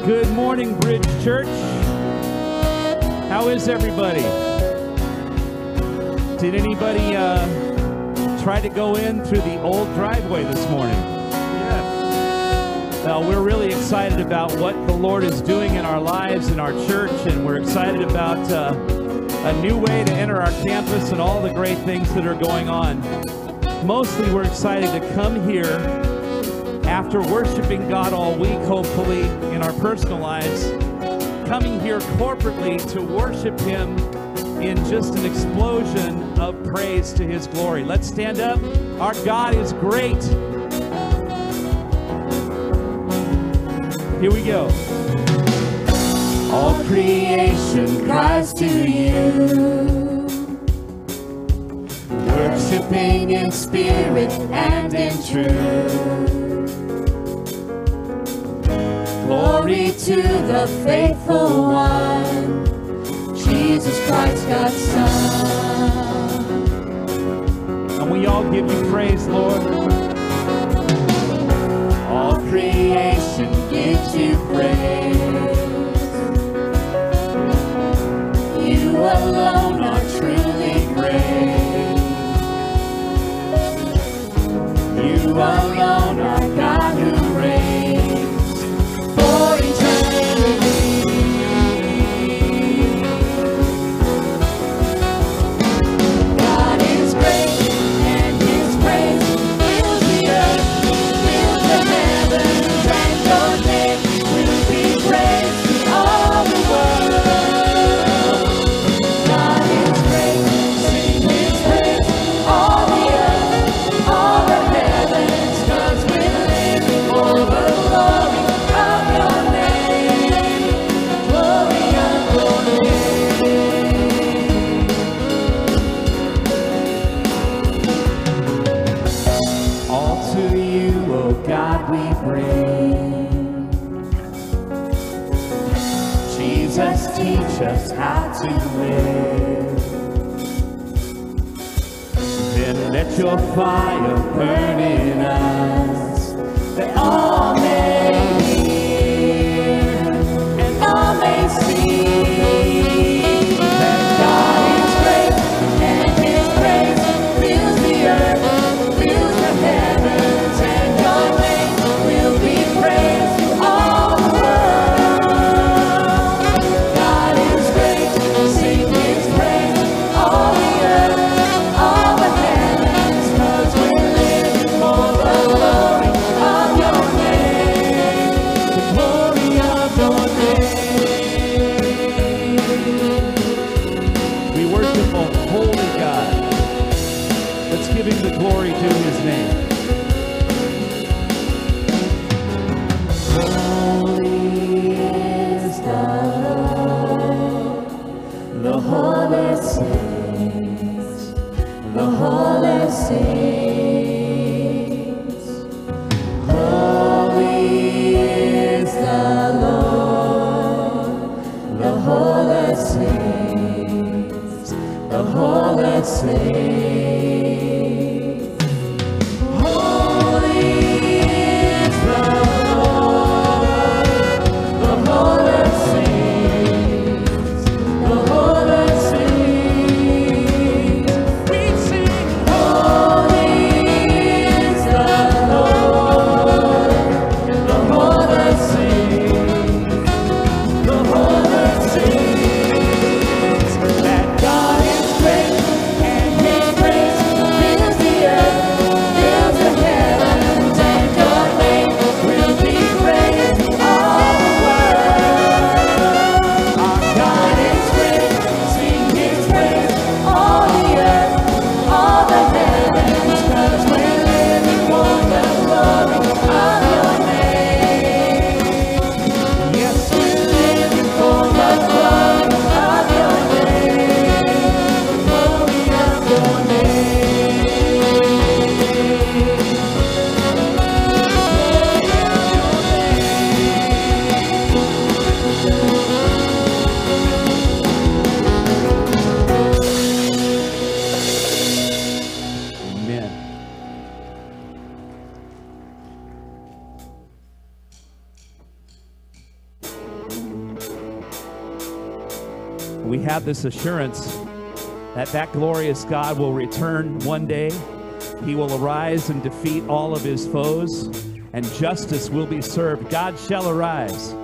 Good morning, Bridge Church. How is everybody? Did anybody try to go in through the old driveway this morning? Yeah. Well, we're really excited about what the Lord is doing in our lives, in our church, and we're excited about a new way to enter our campus and all the great things that are going on. Mostly, we're excited to come here after worshiping God all week, hopefully, in our personal lives, coming here corporately to worship Him in just an explosion of praise to His glory. Let's stand up. Our God is great. Here we go. All creation cries to you, worshiping in spirit and in truth. Glory to the faithful one, Jesus Christ, God's Son. And we all give you praise, Lord. All creation gives you praise. You alone are truly great. You alone are God who reigns for eternity. God is great, and His praise fills the earth, fills the heavens, and Your name will be praised in all the world. God is great, sing His praise, all the earth, all the heavens, 'cause we're living for the glory of Your name, glory of Your name. All to You, oh God, we bring. Jesus, teach us how to live. Then let Your fire burn in us, that all may hear and all may see that God is great, and His praise fills the earth, fills the heavens, and Your name will be praised to all the world. God is great, sing His praise, all the earth, all the heavens, 'cause we're living for the glory of Your name, the glory of Your name. We worship a holy God. Let's give Him the glory to His name. Holy is the Lord, the holy saints, the holy saints. Holy is the Lord, the holy saints, the holy saints. Holy is the Lord, the holy saints, the holy saints. We sing, holy is the Lord, the holy saints, the holy saints. That God is great, and His We have this assurance that that glorious God will return one day. He will arise and defeat all of his foes, and justice will be served. God shall arise.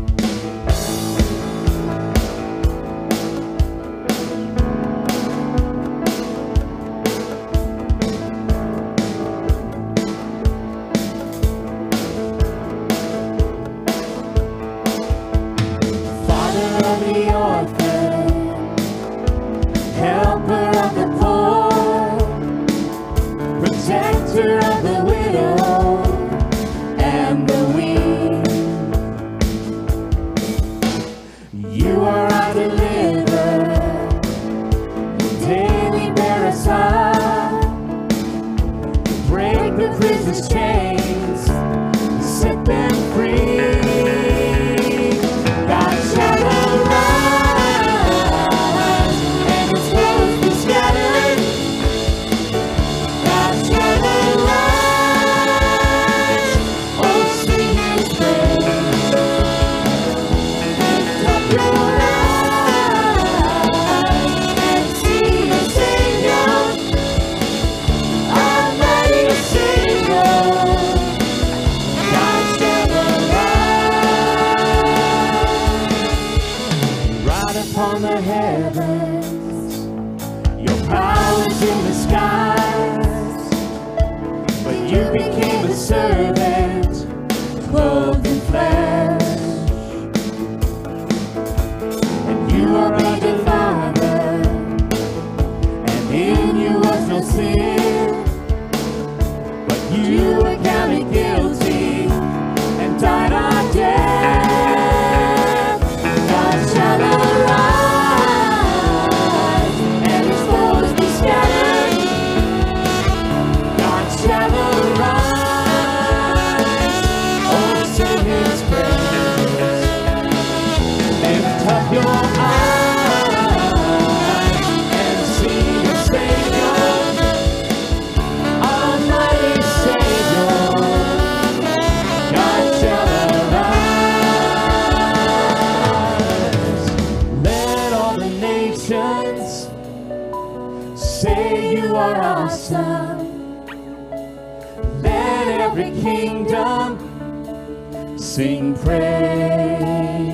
Sing praise.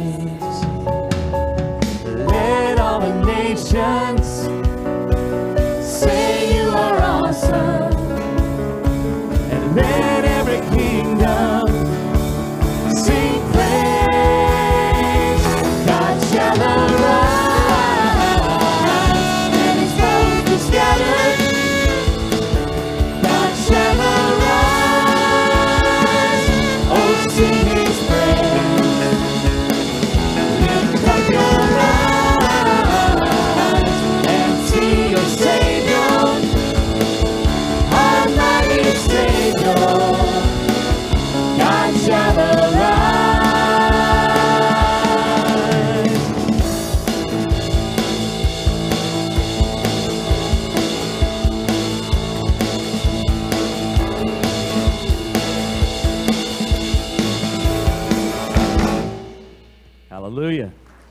Let all the nations say you are awesome. And let every kingdom sing praise. God shall arise and his foes be scattered. God shall arise. Oh, sing his praise. Lift up your eyes and see your Savior, Almighty Savior. God shall arise. Hallelujah.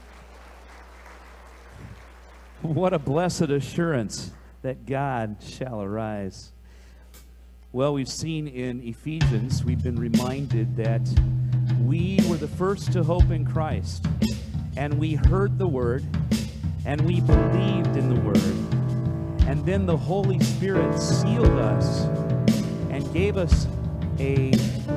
What a blessed assurance that God shall arise. Well, we've seen in Ephesians, we've been reminded that we were the first to hope in Christ, and we heard the word, and we believed in the word, and then the Holy Spirit sealed us and gave us a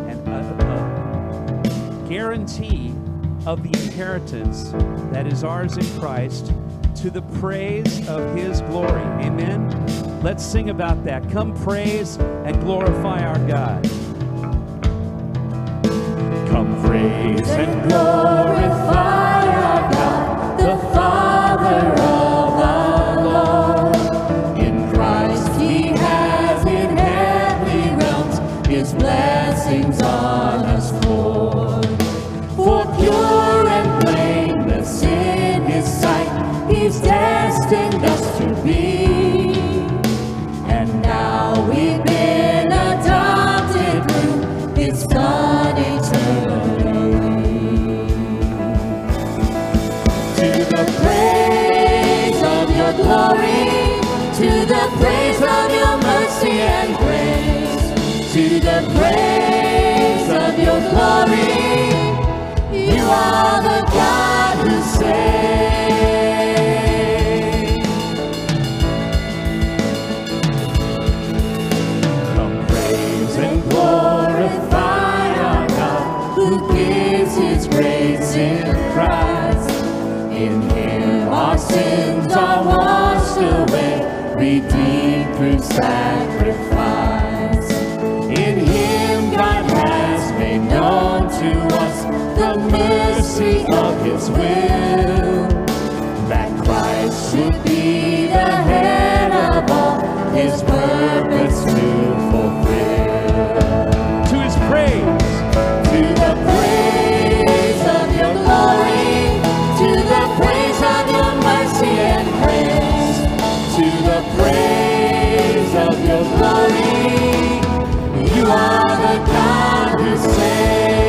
guarantee of the inheritance that is ours in Christ, to the praise of his glory. Amen. Let's sing about that. Come praise and glorify our God. Come praise and glorify our God, the Father of our Lord. In Christ he has in heavenly realms his blessings on us poured. For pure and blameless in his sight he's destined us to be. And now we've been adopted through his Son eternally. to the praise of your mercy and grace, to the praise of your glory. You are the God who saves. Come praise and glorify our God, who gives his grace in Christ. In him our sins are washed away, redeemed through sacrifice. In him God has made known to us the mercy of his will, that Christ should be the head of all, his purpose to fulfill. To his praise. To the praise of your glory, to the praise of your mercy and grace, to the praise of your glory. You are the God who saves.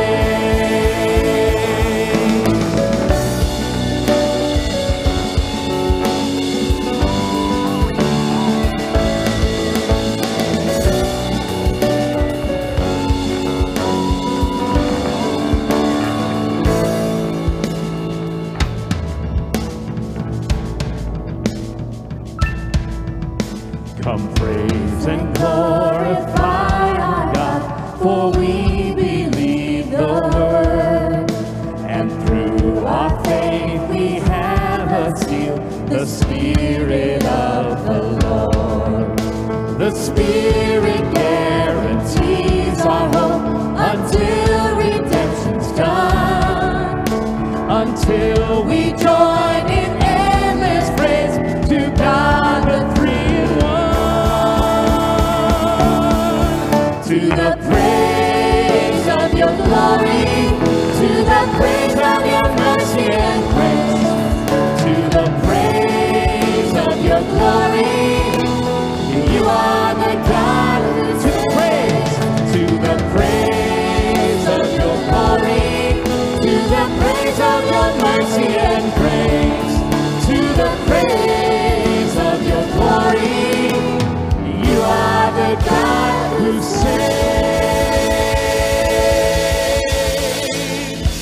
Come praise And glorify our God, for we believe the word, and through our faith we have a seal, the Spirit of the Lord. The Spirit guarantees our hope until redemption's done, until we join in endless praise to God the three in one. To the praise of your glory, to the praise of your mercy and grace, to the praise of your glory. You are the God who's to praise, to the praise of your glory, to the praise of your mercy and grace, to the praise of your glory. You are the God who saves.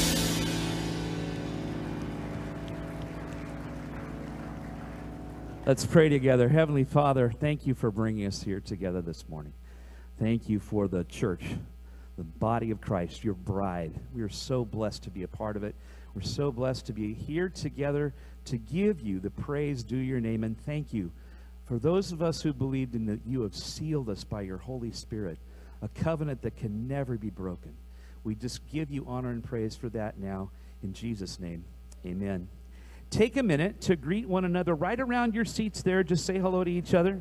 Let's pray together. Heavenly Father, thank you for bringing us here together this morning. Thank you for the church, the body of Christ, your bride. We are so blessed to be a part of it. We're so blessed to be here together to give you the praise due your name, and thank you for those of us who believed in that you have sealed us by your Holy Spirit, a covenant that can never be broken. We just give you honor and praise for that now. In Jesus' name, amen. Take a minute to greet one another right around your seats there. Just say hello to each other.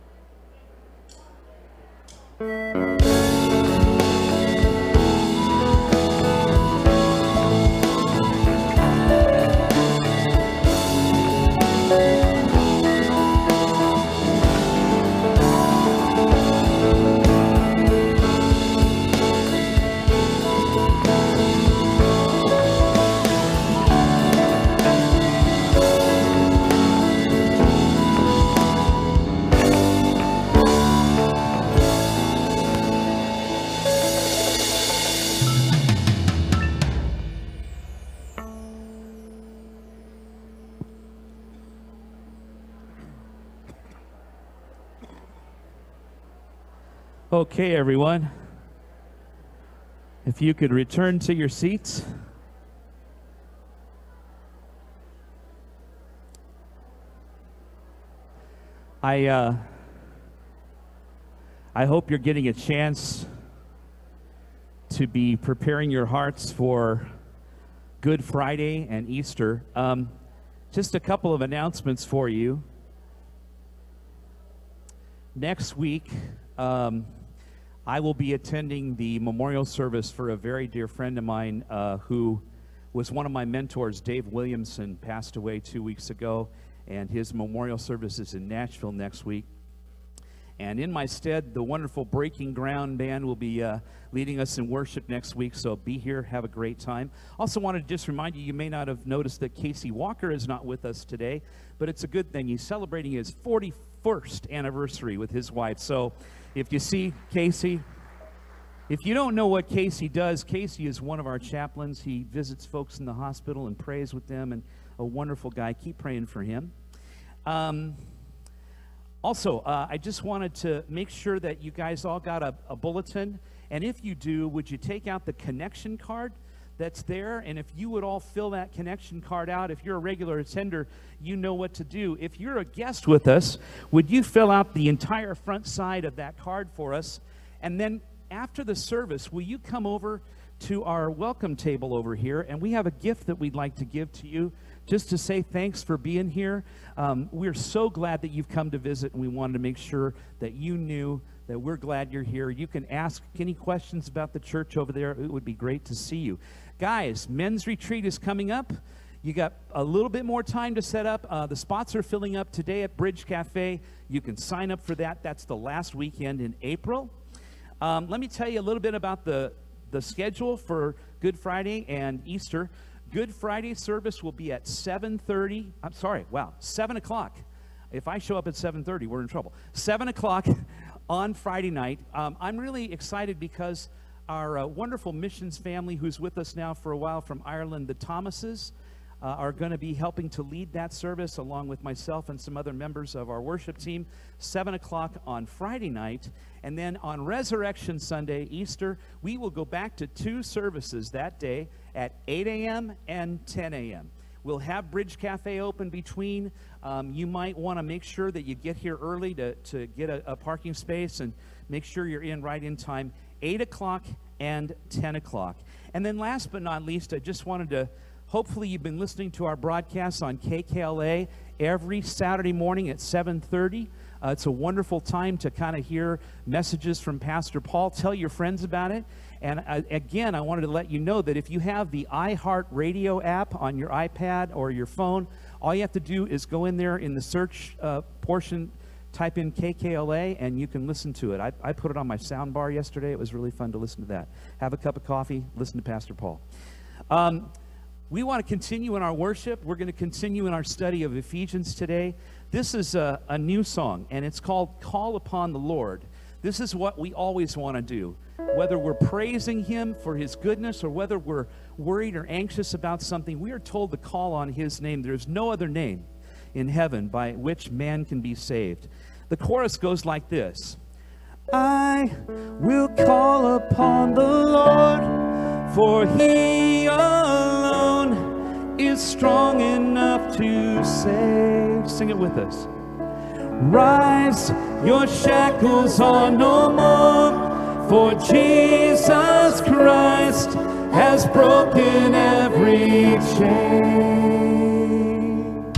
Okay, everyone. If you could return to your seats. I hope you're getting a chance to be preparing your hearts for Good Friday and Easter. Just a couple of announcements for you. Next week, I will be attending the memorial service for a very dear friend of mine who was one of my mentors. Dave Williamson passed away 2 weeks ago, and his memorial service is in Nashville next week. And in my stead, the wonderful Breaking Ground band will be leading us in worship next week, so be here, have a great time. Also wanted to just remind you, you may not have noticed that Casey Walker is not with us today, but it's a good thing. He's celebrating his 21st anniversary with his wife. So if you see Casey, if you don't know what Casey does, Casey is one of our chaplains. He visits folks in the hospital and prays with them, and a wonderful guy. Keep praying for him. Also, I just wanted to make sure that you guys all got a bulletin. And if you do, would you take out the connection card that's there? And if you would all fill that connection card out, if you're a regular attender, you know what to do. If you're a guest with us, would you fill out the entire front side of that card for us? And then after the service, will you come over to our welcome table over here? And we have a gift that we'd like to give to you, just to say thanks for being here. We're so glad that you've come to visit, and we wanted to make sure that you knew that we're glad you're here. You can ask any questions about the church over there. It would be great to see you. Guys, men's retreat is coming up. You got a little bit more time to set up. The spots are filling up today at Bridge Cafe. You can sign up for that. That's the last weekend in April. Let me tell you a little bit about the schedule for Good Friday and Easter. Good Friday service will be at 7:30. 7 o'clock. If I show up at 7:30, we're in trouble. 7 o'clock on Friday night. I'm really excited because our wonderful missions family who's with us now for a while from Ireland, the Thomases, are going to be helping to lead that service along with myself and some other members of our worship team. 7 o'clock on Friday night. And then on Resurrection Sunday, Easter, we will go back to 2 services that day at 8 a.m. and 10 a.m. We'll have Bridge Cafe open between. You might want to make sure that you get here early to get a parking space and make sure you're in right in time. 8 o'clock and 10 o'clock. And then last but not least, I just wanted to, hopefully you've been listening to our broadcasts on KKLA every Saturday morning at 7:30. It's a wonderful time to kind of hear messages from Pastor Paul. Tell your friends about it. And again, I wanted to let you know that if you have the iHeartRadio app on your iPad or your phone, all you have to do is go in there in the search portion, type in KKLA, and you can listen to it. I put it on my sound bar yesterday. It was really fun to listen to that. Have a cup of coffee, listen to Pastor Paul. We want to continue in our worship. We're going to continue in our study of Ephesians today. This is a new song, and it's called Call Upon the Lord. This is what we always want to do. Whether we're praising Him for His goodness or whether we're worried or anxious about something, we are told to call on His name. There's no other name in heaven by which man can be saved. The chorus goes like this. I will call upon the Lord, for He alone is strong enough to save. Sing it with us. Rise, your shackles are no more, for Jesus Christ has broken every chain.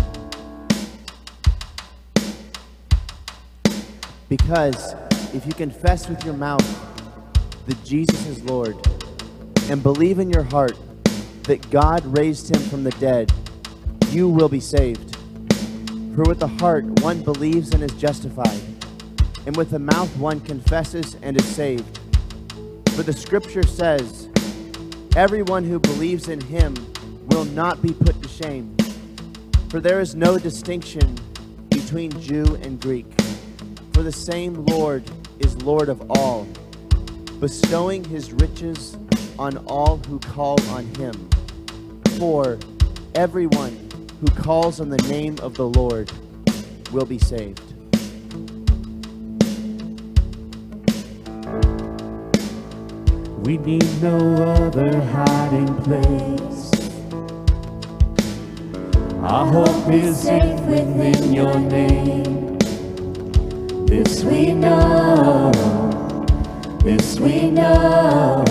Because if you confess with your mouth that Jesus is Lord and believe in your heart that God raised Him from the dead, you will be saved. For with the heart one believes and is justified, and with the mouth one confesses and is saved. For the Scripture says, everyone who believes in Him will not be put to shame. For there is no distinction between Jew and Greek. For the same Lord is Lord of all, bestowing His riches on all who call on Him. For everyone who calls on the name of the Lord will be saved. We need no other hiding place. Our hope is safe within your name. This we know, this we know.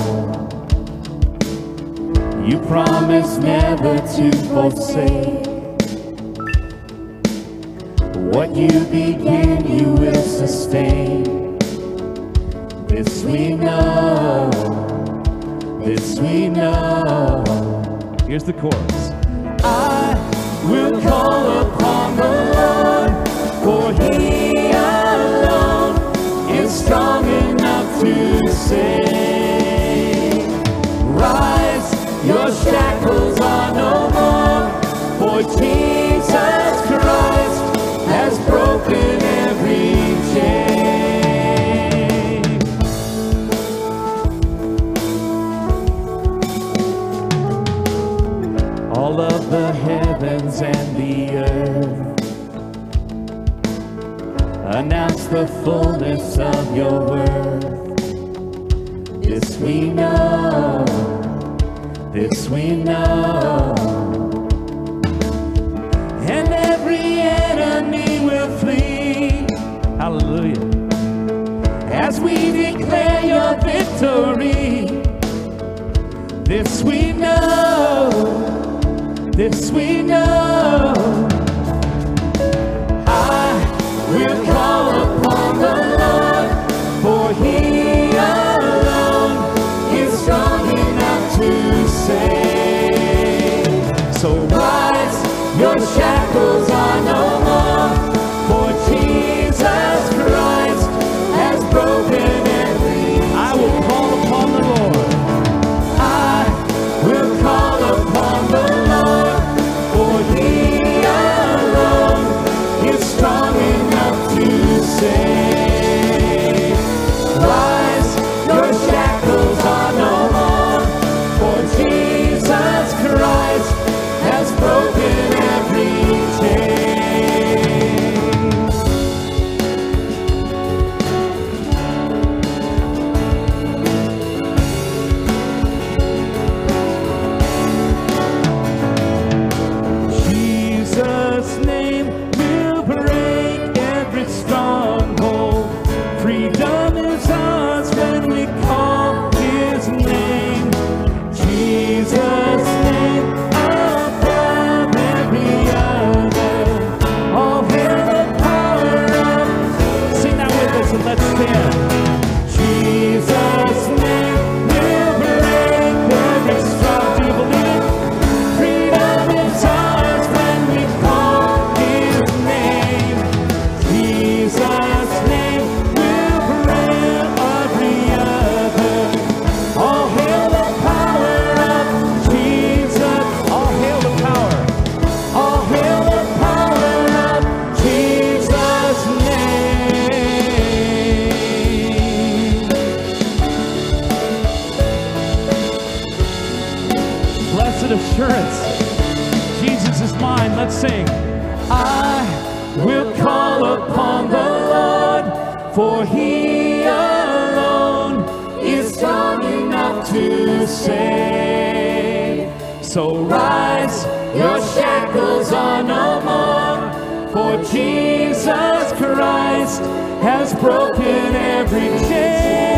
You promise never to forsake. What you begin, you will sustain. This we know, this we know. Here's the chorus. I will call upon the Lord, for He alone is strong enough to save. Rise, your shackles are no more, for Jesus Christ has broken every of the heavens and the earth. Announce the fullness of your worth. This we know, this we know. And every enemy will flee. Hallelujah. As we declare your victory. This we know, this we know. I will call upon the Lord, for he alone is strong enough to save. So rise, your shackles are no more, for Jesus Christ has broken every chain. I will call upon the Lord. I will call upon the Lord, for he alone is strong enough to save. Rise, your shackles are no more, for Jesus Christ has broken every chain. Jesus' name will break every stronghold. Freedom is ours when we call his name. Jesus' name above every other. All hail the power of. Sing that with us and let's stand. Jesus' name will break every stronghold. Do you believe it? Freedom is ours when we call his name. Jesus' name will break every other. All hail the power of Jesus. All hail the power. All hail the power of Jesus' name. Blessed assurance, Jesus is mine. Let's sing. I will call upon the Lord, for he alone is strong enough to save. So rise, your shackles are no more, for Jesus Christ has broken every chain.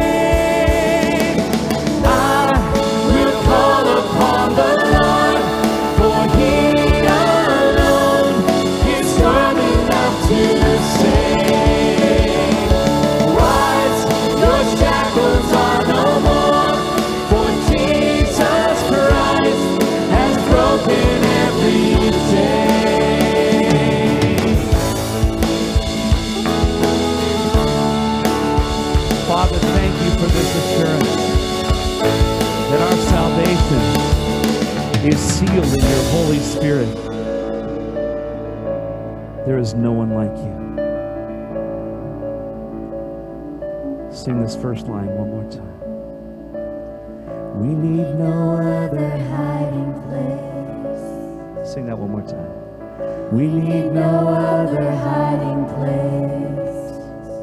I will call upon the Lord, for he alone is strong enough to save. Rise, your shackles are no more, for Jesus Christ has broken every chain. Father, thank you for this assurance that our salvation is sealed in your Holy Spirit. There is no one like you. Sing this first line one more time. We need no other hiding place. Sing that one more time. We need no other hiding place.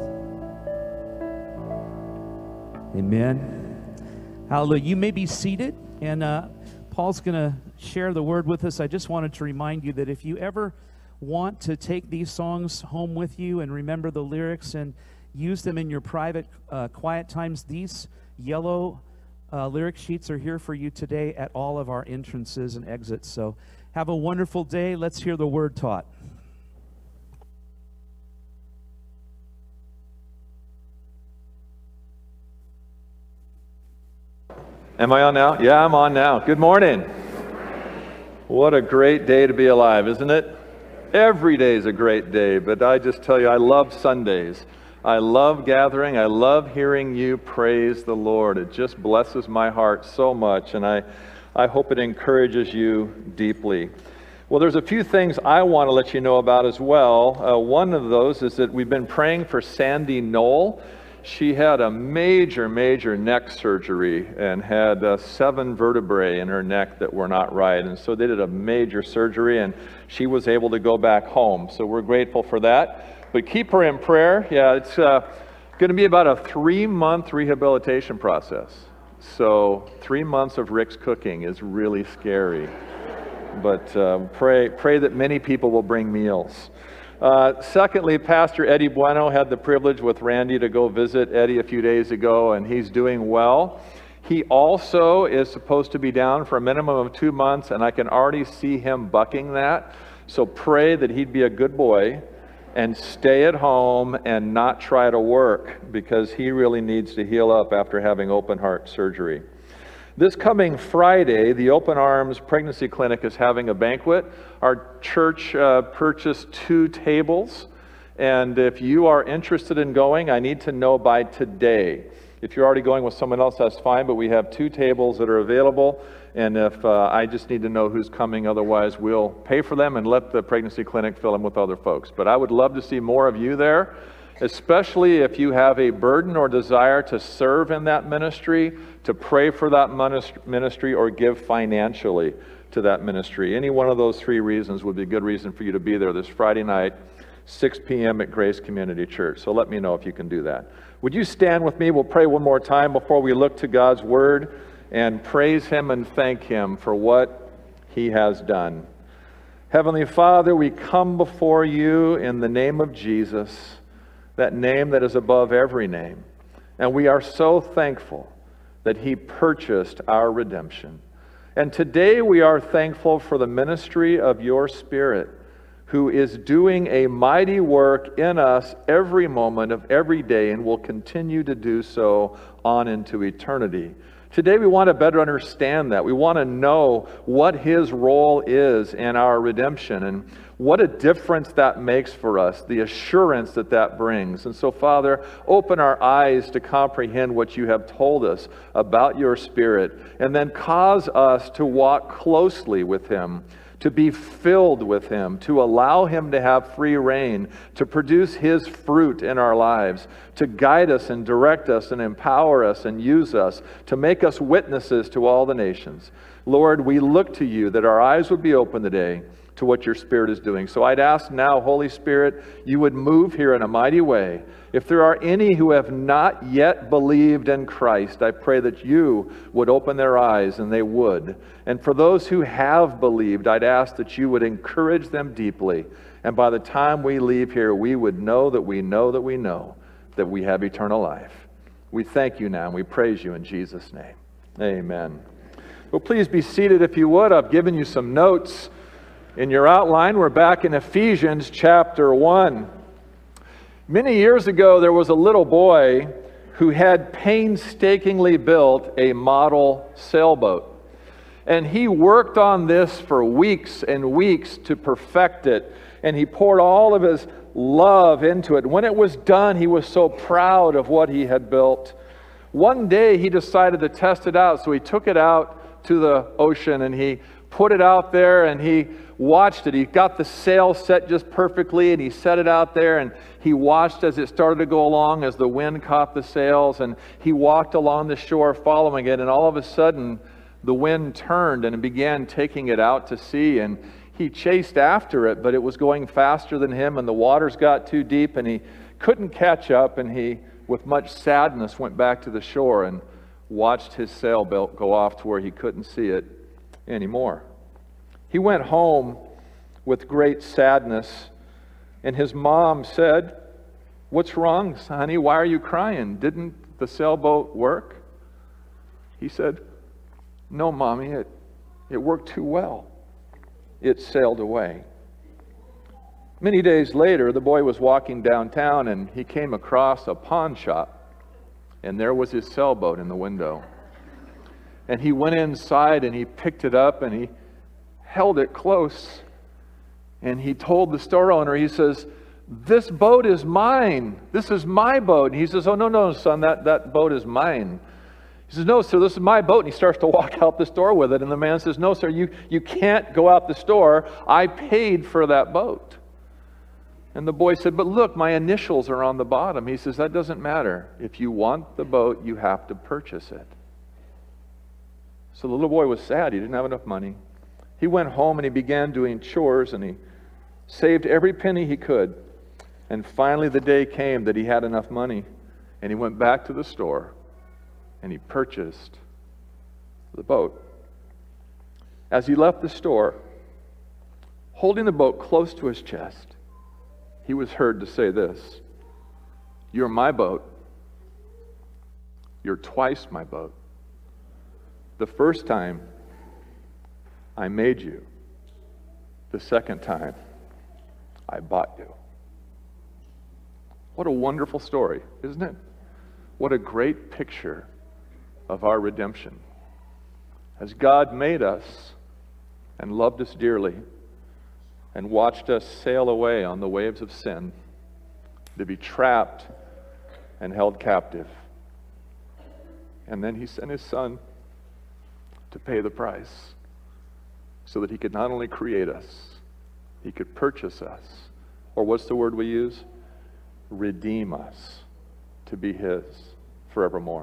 Amen. Hallelujah. You may be seated, and Paul's going to share the word with us. I just wanted to remind you that if you ever want to take these songs home with you and remember the lyrics and use them in your private quiet times, these yellow lyric sheets are here for you today at all of our entrances and exits. So have a wonderful day. Let's hear the word taught. Am I on now? Yeah, I'm on now. Good morning. What a great day to be alive, isn't it? Every day is a great day, but I just tell you, I love Sundays. I love gathering. I love hearing you praise the Lord. It just blesses my heart so much, and I hope it encourages you deeply. Well, there's a few things I want to let you know about as well. One of those is that we've been praying for Sandy Knoll. She had a major neck surgery and had 7 vertebrae in her neck that were not right. And so they did a major surgery, and she was able to go back home. So we're grateful for that. But keep her in prayer. Yeah, it's going to be about a 3-month rehabilitation process. So 3 months of Rick's cooking is really scary. But pray that many people will bring meals. Secondly, Pastor Eddie Bueno had the privilege with Randy to go visit Eddie a few days ago, and he's doing well. He also is supposed to be down for a minimum of 2 months, and I can already see him bucking that. So pray that he'd be a good boy and stay at home and not try to work, because he really needs to heal up after having open heart surgery. This coming Friday, the Open Arms Pregnancy Clinic is having a banquet. Our church purchased 2 tables, and if you are interested in going, I need to know by today. If you're already going with someone else, that's fine, but we have 2 tables that are available, and if I just need to know who's coming, otherwise we'll pay for them and let the pregnancy clinic fill them with other folks. But I would love to see more of you there, especially if you have a burden or desire to serve in that ministry, to pray for that ministry, or give financially to that ministry. Any one of those 3 reasons would be a good reason for you to be there this Friday night, 6 p.m. at Grace Community Church. So let me know if you can do that. Would you stand with me? We'll pray one more time before we look to God's Word and praise Him and thank Him for what He has done. Heavenly Father, we come before you in the name of Jesus, that name that is above every name. And we are so thankful that He purchased our redemption. And today we are thankful for the ministry of your Spirit, who is doing a mighty work in us every moment of every day and will continue to do so on into eternity. Today we want to better understand that. We want to know what His role is in our redemption and what a difference that makes for us, the assurance that that brings. And so, Father, open our eyes to comprehend what you have told us about your Spirit, and then cause us to walk closely with Him, to be filled with Him, to allow Him to have free reign, to produce His fruit in our lives, to guide us and direct us and empower us and use us, to make us witnesses to all the nations. Lord, we look to you that our eyes would be open today to what your Spirit is doing. So I'd ask now, Holy Spirit, you would move here in a mighty way. If there are any who have not yet believed in Christ, I pray that you would open their eyes, and they would. And for those who have believed, I'd ask that you would encourage them deeply. And by the time we leave here, we would know that we know that we know that we have eternal life. We thank you now, and we praise you in Jesus' name. Amen. Well, please be seated if you would. I've given you some notes in your outline. We're back in Ephesians chapter 1. Many years ago, there was a little boy who had painstakingly built a model sailboat. And he worked on this for weeks and weeks to perfect it. And he poured all of his love into it. When it was done, he was so proud of what he had built. One day, he decided to test it out. So he took it out to the ocean and he put it out there and he watched it. He got the sail set just perfectly and he set it out there and he watched as it started to go along, as the wind caught the sails, and he walked along the shore following it, and all of a sudden the wind turned and it began taking it out to sea, and he chased after it, but it was going faster than him and the waters got too deep and he couldn't catch up, and he, with much sadness, went back to the shore and watched his sailboat go off to where he couldn't see it anymore. He went home with great sadness, and his mom said, "What's wrong, honey? Why are you crying? Didn't the sailboat work?" He said, "No, Mommy, it worked too well. It sailed away." Many days later, the boy was walking downtown, and he came across a pawn shop, and there was his sailboat in the window. And he went inside and he picked it up and he held it close, and he told the store owner, he says, "This boat is mine. This is my boat." And he says, "Oh, no, son, that boat is mine." He says, "No, sir, this is my boat." And he starts to walk out the store with it. And the man says, "No, sir, you can't go out the store. I paid for that boat." And the boy said, but look, my initials are on the bottom. He says, that doesn't matter. If you want the boat, you have to purchase it. So the little boy was sad. He didn't have enough money. He went home and he began doing chores, and he saved every penny he could. And finally the day came that he had enough money, and he went back to the store and he purchased the boat. As he left the store, holding the boat close to his chest, he was heard to say this, you're my boat. You're twice my boat. The first time, I made you. The second time, I bought you. What a wonderful story, isn't it? What a great picture of our redemption. As God made us and loved us dearly and watched us sail away on the waves of sin to be trapped and held captive. And then he sent his Son to pay the price so that he could not only create us, he could purchase us, or what's the word we use? Redeem us to be his forevermore.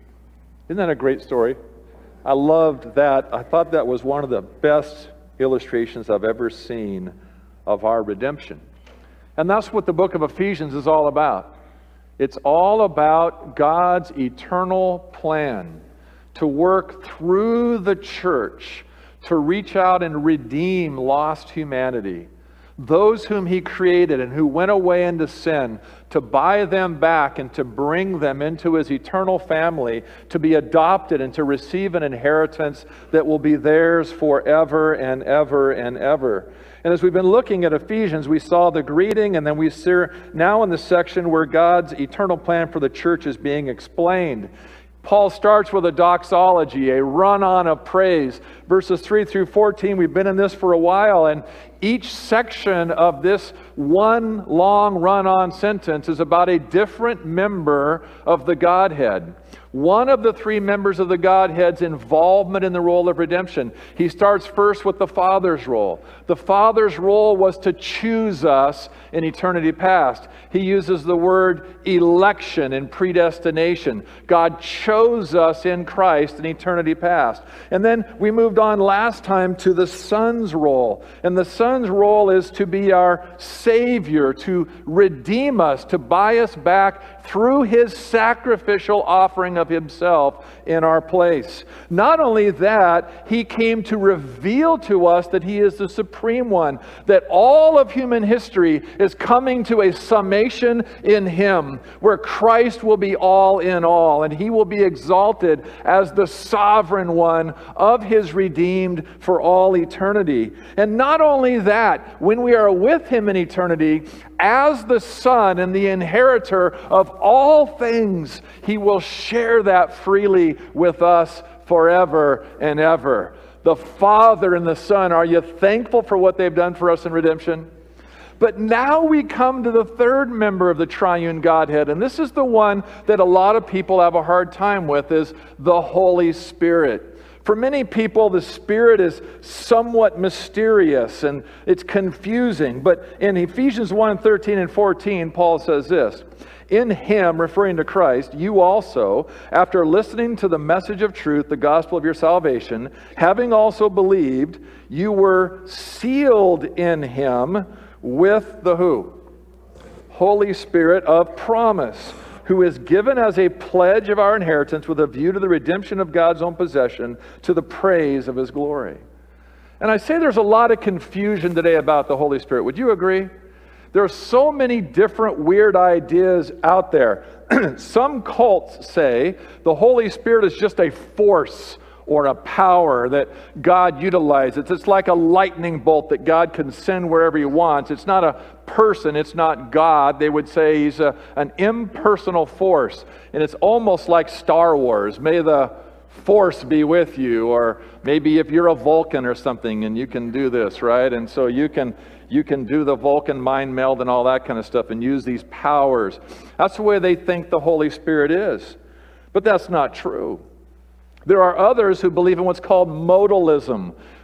Isn't that a great story? I loved that. I thought that was one of the best illustrations I've ever seen of our redemption. And that's what the book of Ephesians is all about. It's all about God's eternal plan to work through the church to reach out and redeem lost humanity. Those whom he created and who went away into sin, to buy them back and to bring them into his eternal family, to be adopted and to receive an inheritance that will be theirs forever and ever and ever. And as we've been looking at Ephesians, we saw the greeting, and then we see now in the section where God's eternal plan for the church is being explained. Paul starts with a doxology, a run-on of praise. Verses 3 through 14, we've been in this for a while, and each section of this one long run-on sentence is about a different member of the Godhead. One of the three members of the Godhead's involvement in the role of redemption. He starts first with the Father's role. The Father's role was to choose us in eternity past. He uses the word election and predestination. God chose us in Christ in eternity past. And then we moved on last time to the Son's role. And the Son's role is to be our Savior, to redeem us, to buy us back through his sacrificial offering of himself in our place. Not only that, he came to reveal to us that he is the supreme one, that all of human history is coming to a summation in him, where Christ will be all in all, and he will be exalted as the sovereign one of his redeemed for all eternity. And not only that, when we are with him in eternity, as the Son and the inheritor of all things, he will share that freely with us forever and ever. The Father and the Son, are you thankful for what they've done for us in redemption? But now we come to the third member of the triune Godhead, and this is the one that a lot of people have a hard time with, is the Holy Spirit. For many people, the Spirit is somewhat mysterious and it's confusing. But in Ephesians 1:13 and 14, Paul says this, in him, referring to Christ, you also, after listening to the message of truth, the gospel of your salvation, having also believed, you were sealed in him with the who? Holy Spirit of promise, who is given as a pledge of our inheritance with a view to the redemption of God's own possession, to the praise of his glory. And I say there's a lot of confusion today about the Holy Spirit. Would you agree? There are so many different weird ideas out there. Some cults say the Holy Spirit is just a force or a power that God utilizes. It's like a lightning bolt that God can send wherever he wants. It's not a person, it's not God. They would say he's an impersonal force. And it's almost like Star Wars. May the force be with you. Or maybe if you're a Vulcan or something and you can do this, right? And so you can do the Vulcan mind meld and all that kind of stuff and use these powers. That's the way they think the Holy Spirit is. But that's not true. There are others who believe in what's called modalism,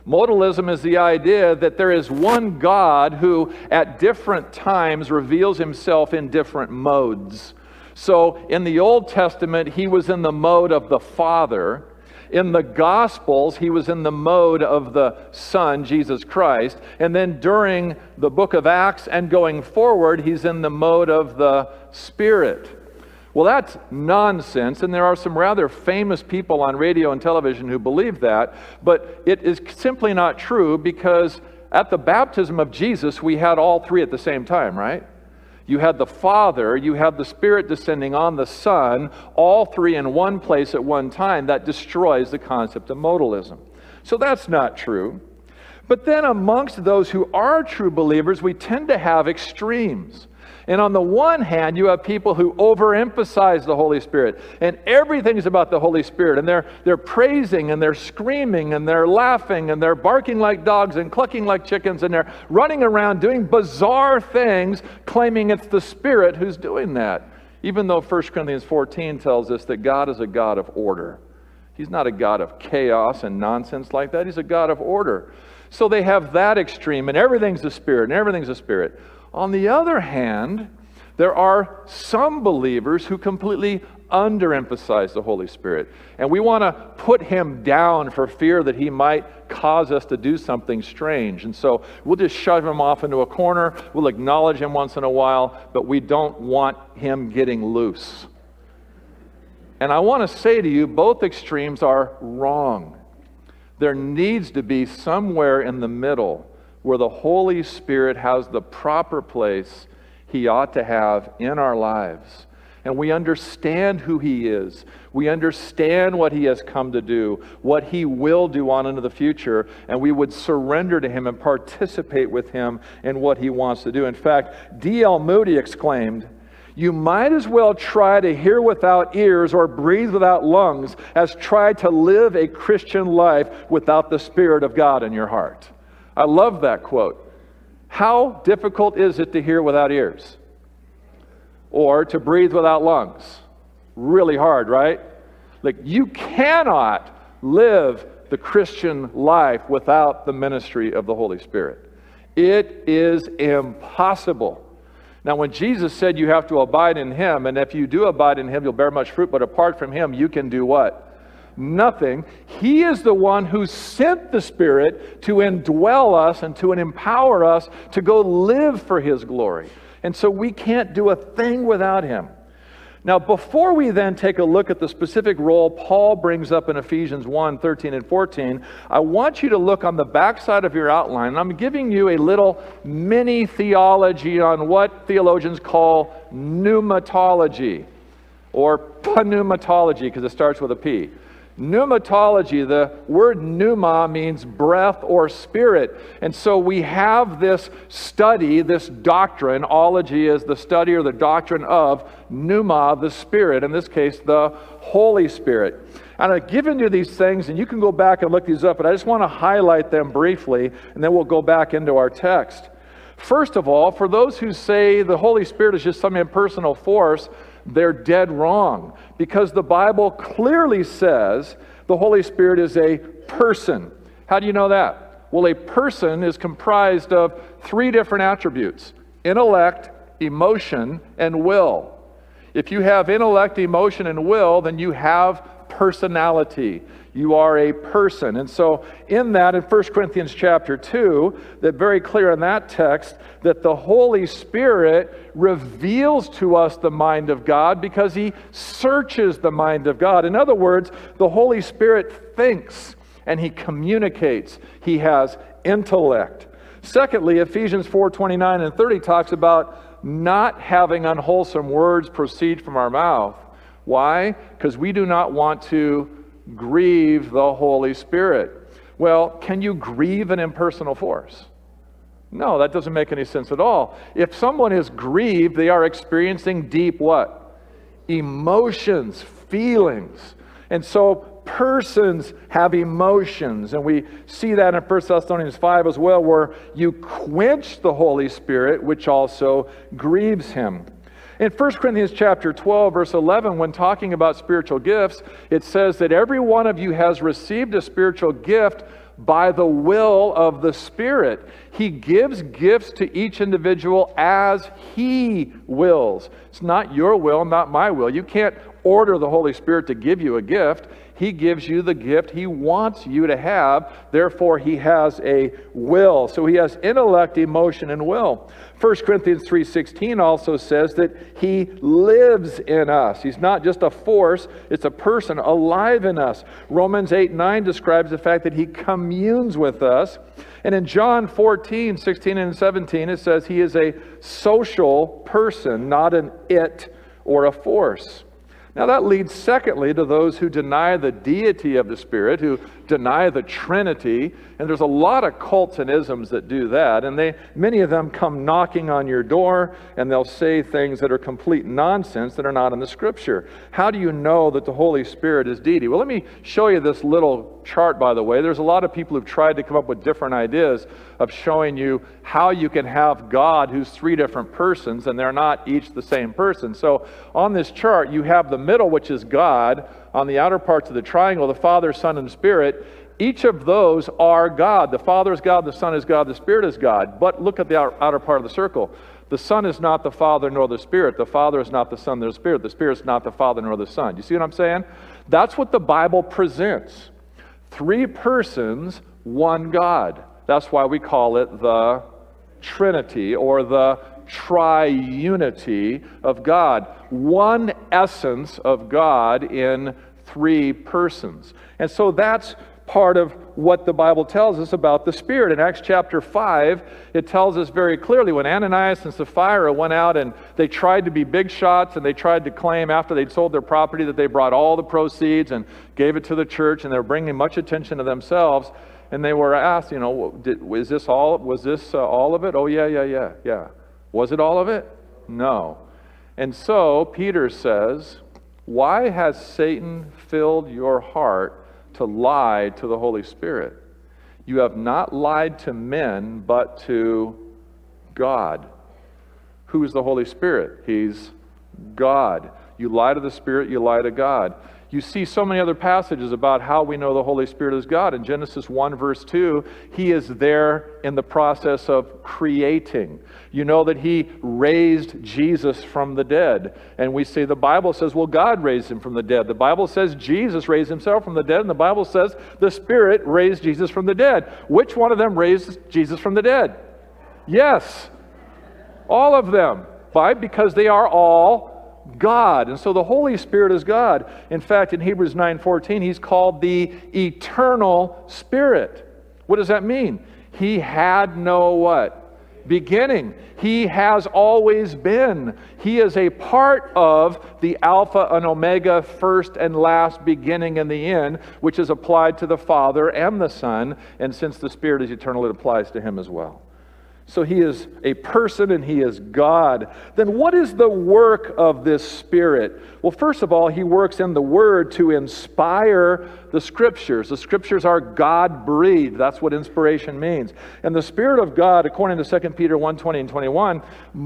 Modalism is the idea that there is one God who at different times reveals himself in different modes. So in the Old Testament, he was in the mode of the Father. In the Gospels, he was in the mode of the Son, Jesus Christ. And then during the book of Acts and going forward, he's in the mode of the Spirit. Well, that's nonsense, and there are some rather famous people on radio and television who believe that, but it is simply not true, because at the baptism of Jesus, we had all three at the same time, right? You had the Father, you had the Spirit descending on the Son, all three in one place at one time. That destroys the concept of modalism. So that's not true. But then amongst those who are true believers, we tend to have extremes. And on the one hand, you have people who overemphasize the Holy Spirit, and everything's about the Holy Spirit, and they're praising, and they're screaming, and they're laughing, and they're barking like dogs and clucking like chickens, and they're running around doing bizarre things, claiming it's the Spirit who's doing that. Even though 1 Corinthians 14 tells us that God is a God of order. He's not a God of chaos and nonsense like that. He's a God of order. So they have that extreme, and everything's the Spirit, and everything's the Spirit. On the other hand, there are some believers who completely underemphasize the Holy Spirit. And we want to put him down for fear that he might cause us to do something strange. And so we'll just shove him off into a corner. We'll acknowledge him once in a while, but we don't want him getting loose. And I want to say to you, both extremes are wrong. There needs to be somewhere in the middle where the Holy Spirit has the proper place he ought to have in our lives. And we understand who he is. We understand what he has come to do, what he will do on into the future, and we would surrender to him and participate with him in what he wants to do. In fact, D.L. Moody exclaimed, "You might as well try to hear without ears or breathe without lungs as try to live a Christian life without the Spirit of God in your heart." I love that quote. How difficult is it to hear without ears? Or to breathe without lungs? Really hard, right? Like, you cannot live the Christian life without the ministry of the Holy Spirit. It is impossible. Now, when Jesus said you have to abide in him, and if you do abide in him, you'll bear much fruit, but apart from him, you can do what? Nothing. He is the one who sent the Spirit to indwell us and to empower us to go live for his glory. And so we can't do a thing without him. Now, before we then take a look at the specific role Paul brings up in Ephesians 1, 13 and 14, I want you to look on the backside of your outline. And I'm giving you a little mini theology on what theologians call pneumatology, or pneumatology, because it starts with a P. Pneumatology, the word pneuma means breath or spirit. And so we have this study, this doctrine. Ology is the study or the doctrine of pneuma, the Spirit, in this case, the Holy Spirit. And I've given you these things, and you can go back and look these up, but I just want to highlight them briefly, and then we'll go back into our text. First of all, for those who say the Holy Spirit is just some impersonal force, they're dead wrong, because the Bible clearly says the Holy Spirit is a person. How do you know that? Well, a person is comprised of three different attributes: intellect, emotion, and will. If you have intellect, emotion, and will, then you have personality. You are a person. And so in that, in 1 Corinthians chapter 2, that very clear in that text, that the Holy Spirit reveals to us the mind of God because he searches the mind of God. In other words, the Holy Spirit thinks and he communicates. He has intellect. Secondly, Ephesians 4:29 and 30 talks about not having unwholesome words proceed from our mouth. Why? Because we do not want to grieve the Holy Spirit. Well, can you grieve an impersonal force? No, that doesn't make any sense at all. If someone is grieved, they are experiencing deep what? Emotions, feelings. And so persons have emotions, and we see that in 1 Thessalonians 5 as well, where you quench the Holy Spirit, which also grieves him. In 1 Corinthians chapter 12, verse 11, when talking about spiritual gifts, it says that every one of you has received a spiritual gift by the will of the Spirit. He gives gifts to each individual as He wills. It's not your will, not my will. You can't order the Holy Spirit to give you a gift. He gives you the gift He wants you to have. Therefore, He has a will. So He has intellect, emotion, and will. 1 Corinthians 3:16 also says that He lives in us. He's not just a force, it's a person alive in us. Romans 8:9 describes the fact that He communes with us. And in John 14:16 and 17, it says He is a social person, not an it or a force. Now that leads secondly to those who deny the deity of the Spirit, who deny the Trinity, and there's a lot of cults and isms that do that, and many of them come knocking on your door, and they'll say things that are complete nonsense that are not in the Scripture. How do you know that the Holy Spirit is deity? Well, let me show you this little chart, by the way. There's a lot of people who've tried to come up with different ideas of showing you how you can have God who's three different persons, and they're not each the same person. So on this chart, you have the middle, which is God. On the outer parts of the triangle, the Father, Son, and Spirit. Each of those are God. The Father is God, the Son is God, the Spirit is God. But look at the outer part of the circle. The Son is not the Father nor the Spirit. The Father is not the Son nor the Spirit. The Spirit is not the Father nor the Son. You see what I'm saying? That's what the Bible presents. Three persons, one God. That's why we call it the Trinity, or the triunity of God. One essence of God in three persons. And so that's part of what the Bible tells us about the Spirit. In Acts chapter 5, it tells us very clearly when Ananias and Sapphira went out and they tried to be big shots, and they tried to claim after they'd sold their property that they brought all the proceeds and gave it to the church, and they were bringing much attention to themselves. And they were asked, was this all of it? Oh, yeah. Was it all of it? No. And so Peter says, why has Satan filled your heart to lie to the Holy Spirit? You have not lied to men, but to God. Who is the Holy Spirit? He's God. You lie to the Spirit, you lie to God. You see so many other passages about how we know the Holy Spirit is God. In Genesis 1 verse 2, He is there in the process of creating. You know that He raised Jesus from the dead. And we say the Bible says, well, God raised Him from the dead. The Bible says Jesus raised Himself from the dead. And the Bible says the Spirit raised Jesus from the dead. Which one of them raised Jesus from the dead? Yes. All of them. Why? Because they are all God. And so the Holy Spirit is God. In fact, in Hebrews 9:14, He's called the eternal Spirit. What does that mean? He had no what? Beginning. He has always been. He is a part of the Alpha and Omega, first and last, beginning and the end, which is applied to the Father and the Son. And since the Spirit is eternal, it applies to Him as well. So He is a person and He is God. Then what is the work of this Spirit? Well, first of all, He works in the Word to inspire the Scriptures. The Scriptures are God-breathed. That's what inspiration means. And the Spirit of God, according to 2 Peter 1:20 and 21,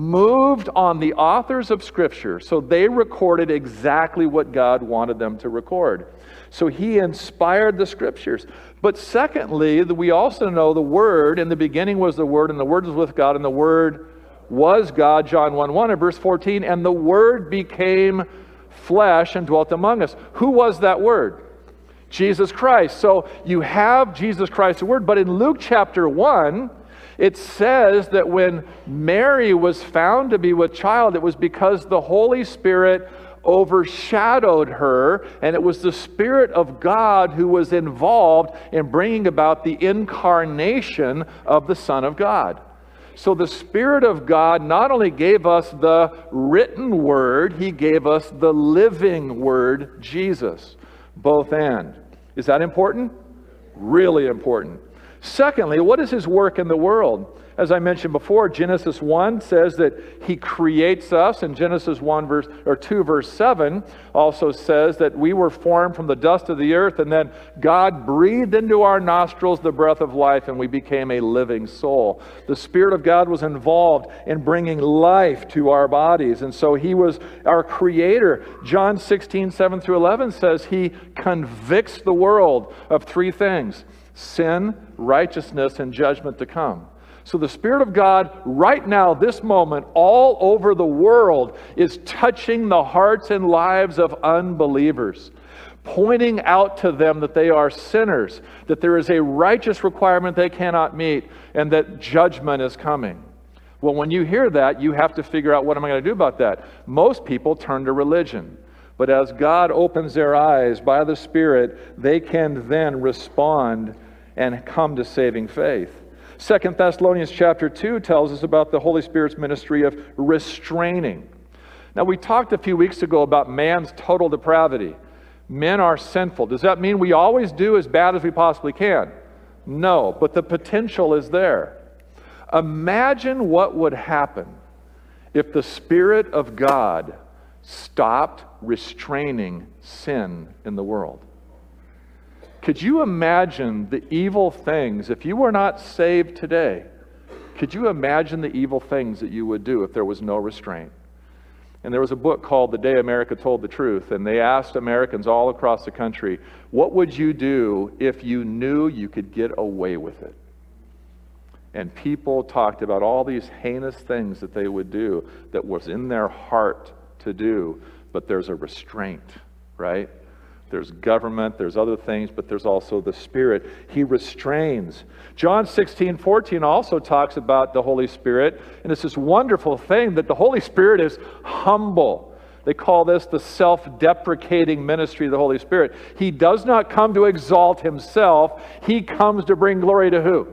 moved on the authors of Scripture. So they recorded exactly what God wanted them to record. So He inspired the Scriptures. But secondly, we also know the Word, in the beginning was the Word, and the Word was with God, and the Word was God, John 1:1, and verse 14, and the Word became flesh and dwelt among us. Who was that Word? Jesus Christ. So you have Jesus Christ, the Word, but in Luke chapter 1, it says that when Mary was found to be with child, it was because the Holy Spirit overshadowed her, and it was the Spirit of God who was involved in bringing about the incarnation of the Son of God. So the Spirit of God not only gave us the written Word, He gave us the living Word, Jesus. Both and. Is that important? Really important. Secondly, what is His work in the world? As I mentioned before, Genesis 1 says that He creates us, and Genesis 2 verse 7 also says that we were formed from the dust of the earth, and then God breathed into our nostrils the breath of life, and we became a living soul. The Spirit of God was involved in bringing life to our bodies, and so He was our creator. John 16:7 through 11 says He convicts the world of three things: sin, righteousness, and judgment to come. So the Spirit of God right now, this moment, all over the world is touching the hearts and lives of unbelievers, pointing out to them that they are sinners, that there is a righteous requirement they cannot meet, and that judgment is coming. Well, when you hear that, you have to figure out, what am I going to do about that? Most people turn to religion. But as God opens their eyes by the Spirit, they can then respond and come to saving faith. 2 Thessalonians chapter 2 tells us about the Holy Spirit's ministry of restraining. Now, we talked a few weeks ago about man's total depravity. Men are sinful. Does that mean we always do as bad as we possibly can? No, but the potential is there. Imagine what would happen if the Spirit of God stopped restraining sin in the world. Could you imagine the evil things, if you were not saved today, could you imagine the evil things that you would do if there was no restraint? And there was a book called The Day America Told the Truth, and they asked Americans all across the country, what would you do if you knew you could get away with it? And people talked about all these heinous things that they would do that was in their heart to do, but there's a restraint, right? There's government, there's other things, but there's also the Spirit. He restrains. John 16:14 also talks about the Holy Spirit, and it's this wonderful thing that the Holy Spirit is humble. They call this the self-deprecating ministry of the Holy Spirit. He does not come to exalt himself. He comes to bring glory to who?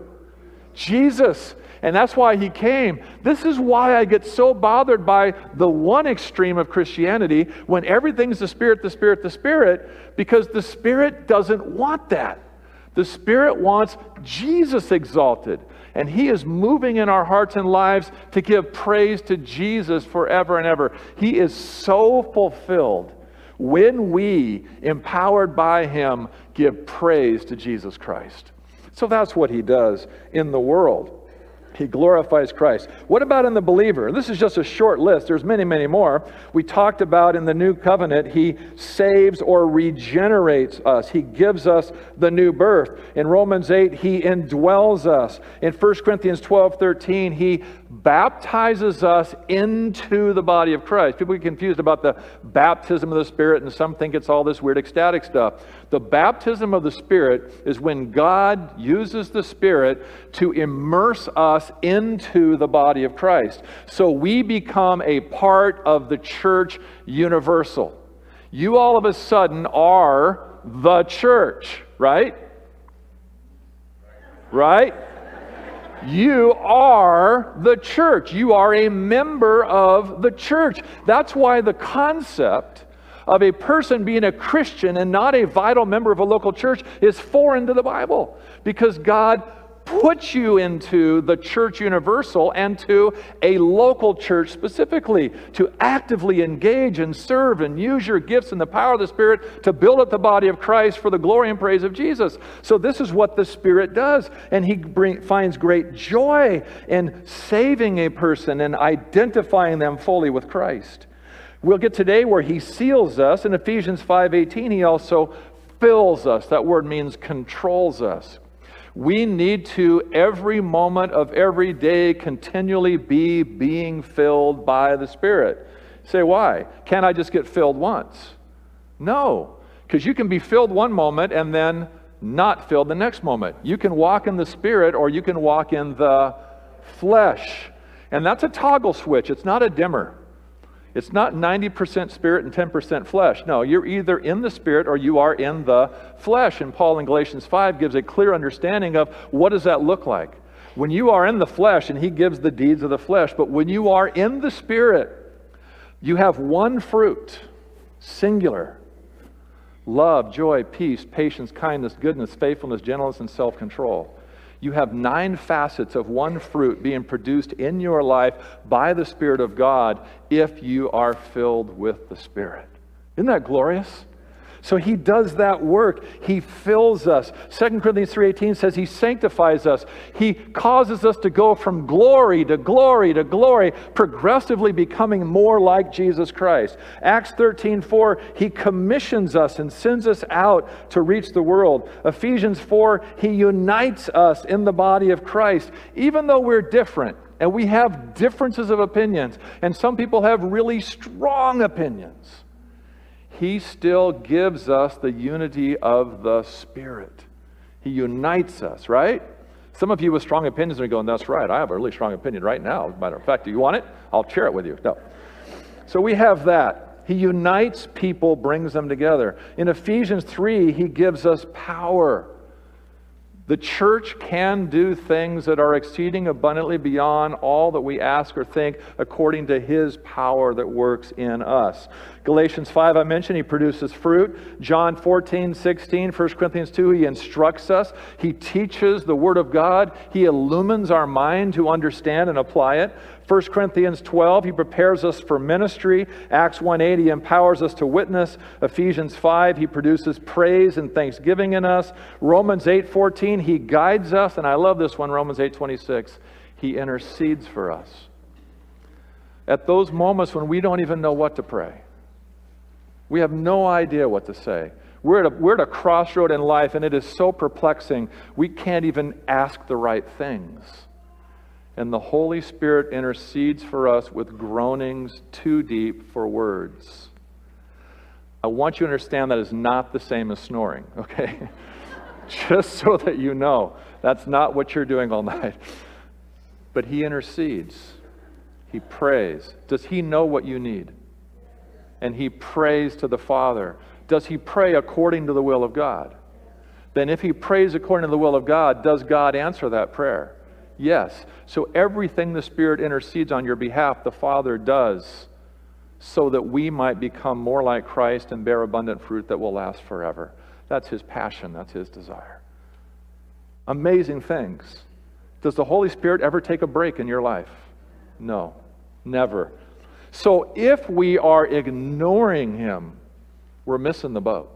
Jesus. And that's why he came. This is why I get so bothered by the one extreme of Christianity when everything's the Spirit, the Spirit, the Spirit, because the Spirit doesn't want that. The Spirit wants Jesus exalted. And he is moving in our hearts and lives to give praise to Jesus forever and ever. He is so fulfilled when we, empowered by him, give praise to Jesus Christ. So that's what he does in the world. He glorifies Christ. What about in the believer? This is just a short list. There's many, many more. We talked about in the new covenant, he saves or regenerates us. He gives us the new birth. In Romans 8, he indwells us. In 1 Corinthians 12:13, he baptizes us into the body of Christ. People get confused about the baptism of the Spirit, and some think it's all this weird ecstatic stuff. The baptism of the Spirit is when God uses the Spirit to immerse us into the body of Christ. So we become a part of the church universal. You all of a sudden are the church, right? Right? You are the church. You are a member of the church. That's why the concept of a person being a Christian and not a vital member of a local church is foreign to the Bible, because God put you into the church universal and to a local church specifically to actively engage and serve and use your gifts and the power of the Spirit to build up the body of Christ for the glory and praise of Jesus. So this is what the Spirit does, and he finds great joy in saving a person and identifying them fully with Christ. We'll get today where he seals us. In Ephesians 5:18, he also fills us. That word means controls us. We need to, every moment of every day, continually be being filled by the Spirit. Say, why? Can't I just get filled once? No, because you can be filled one moment and then not filled the next moment. You can walk in the Spirit or you can walk in the flesh. And that's a toggle switch. It's not a dimmer. It's not 90% spirit and 10% flesh. No, you're either in the Spirit or you are in the flesh. And Paul in Galatians 5 gives a clear understanding of what does that look like. When you are in the flesh, and he gives the deeds of the flesh, but when you are in the Spirit, you have one fruit, singular: love, joy, peace, patience, kindness, goodness, faithfulness, gentleness, and self-control. You have 9 facets of one fruit being produced in your life by the Spirit of God if you are filled with the Spirit. Isn't that glorious? So he does that work. He fills us. 2 Corinthians 3:18 says he sanctifies us. He causes us to go from glory to glory to glory, progressively becoming more like Jesus Christ. Acts 13:4, he commissions us and sends us out to reach the world. Ephesians 4, he unites us in the body of Christ. Even though we're different and we have differences of opinions, and some people have really strong opinions, he still gives us the unity of the Spirit. He unites us, right? Some of you with strong opinions are going, that's right, I have a really strong opinion right now. As a matter of fact, do you want it? I'll share it with you. No. So we have that. He unites people, brings them together. In Ephesians 3, he gives us power. The church can do things that are exceeding abundantly beyond all that we ask or think, according to his power that works in us. Galatians 5, I mentioned, he produces fruit. John 14:16, 1 Corinthians 2, he instructs us. He teaches the Word of God. He illumines our mind to understand and apply it. 1 Corinthians 12, he prepares us for ministry. Acts 1:8, he empowers us to witness. Ephesians 5, he produces praise and thanksgiving in us. Romans 8:14, he guides us. And I love this one, Romans 8:26, he intercedes for us. At those moments when we don't even know what to pray, we have no idea what to say. We're at a crossroad in life, and it is so perplexing, we can't even ask the right things. And the Holy Spirit intercedes for us with groanings too deep for words. I want you to understand that is not the same as snoring, okay? Just so that you know, that's not what you're doing all night. But he intercedes. He prays. Does he know what you need? And he prays to the Father. Does he pray according to the will of God? Then if he prays according to the will of God, does God answer that prayer? Yes. So everything the Spirit intercedes on your behalf, the Father does, so that we might become more like Christ and bear abundant fruit that will last forever. That's his passion. That's his desire. Amazing things. Does the Holy Spirit ever take a break in your life? No, never. So if we are ignoring him, we're missing the boat.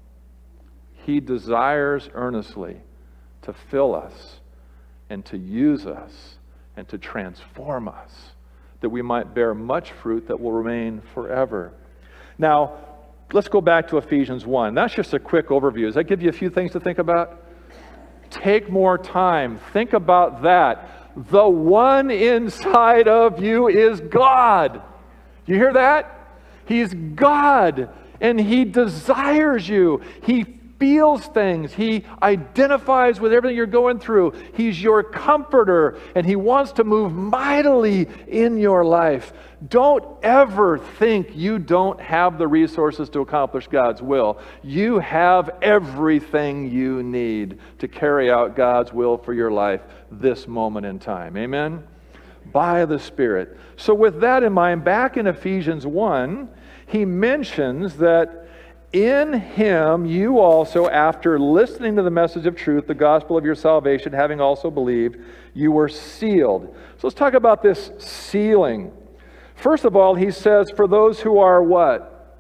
He desires earnestly to fill us and to use us and to transform us, that we might bear much fruit that will remain forever. Now, let's go back to Ephesians 1. That's just a quick overview. Does that give you a few things to think about? Take more time. Think about that. The one inside of you is God. You hear that? He's God, and he desires you. He feels things. He identifies with everything you're going through. He's your comforter, and he wants to move mightily in your life. Don't ever think you don't have the resources to accomplish God's will. You have everything you need to carry out God's will for your life this moment in time. Amen? By the Spirit. So with that in mind, back in Ephesians 1, he mentions that in him you also, after listening to the message of truth, the gospel of your salvation, having also believed, you were sealed. So let's talk about this sealing. First of all, he says, for those who are what?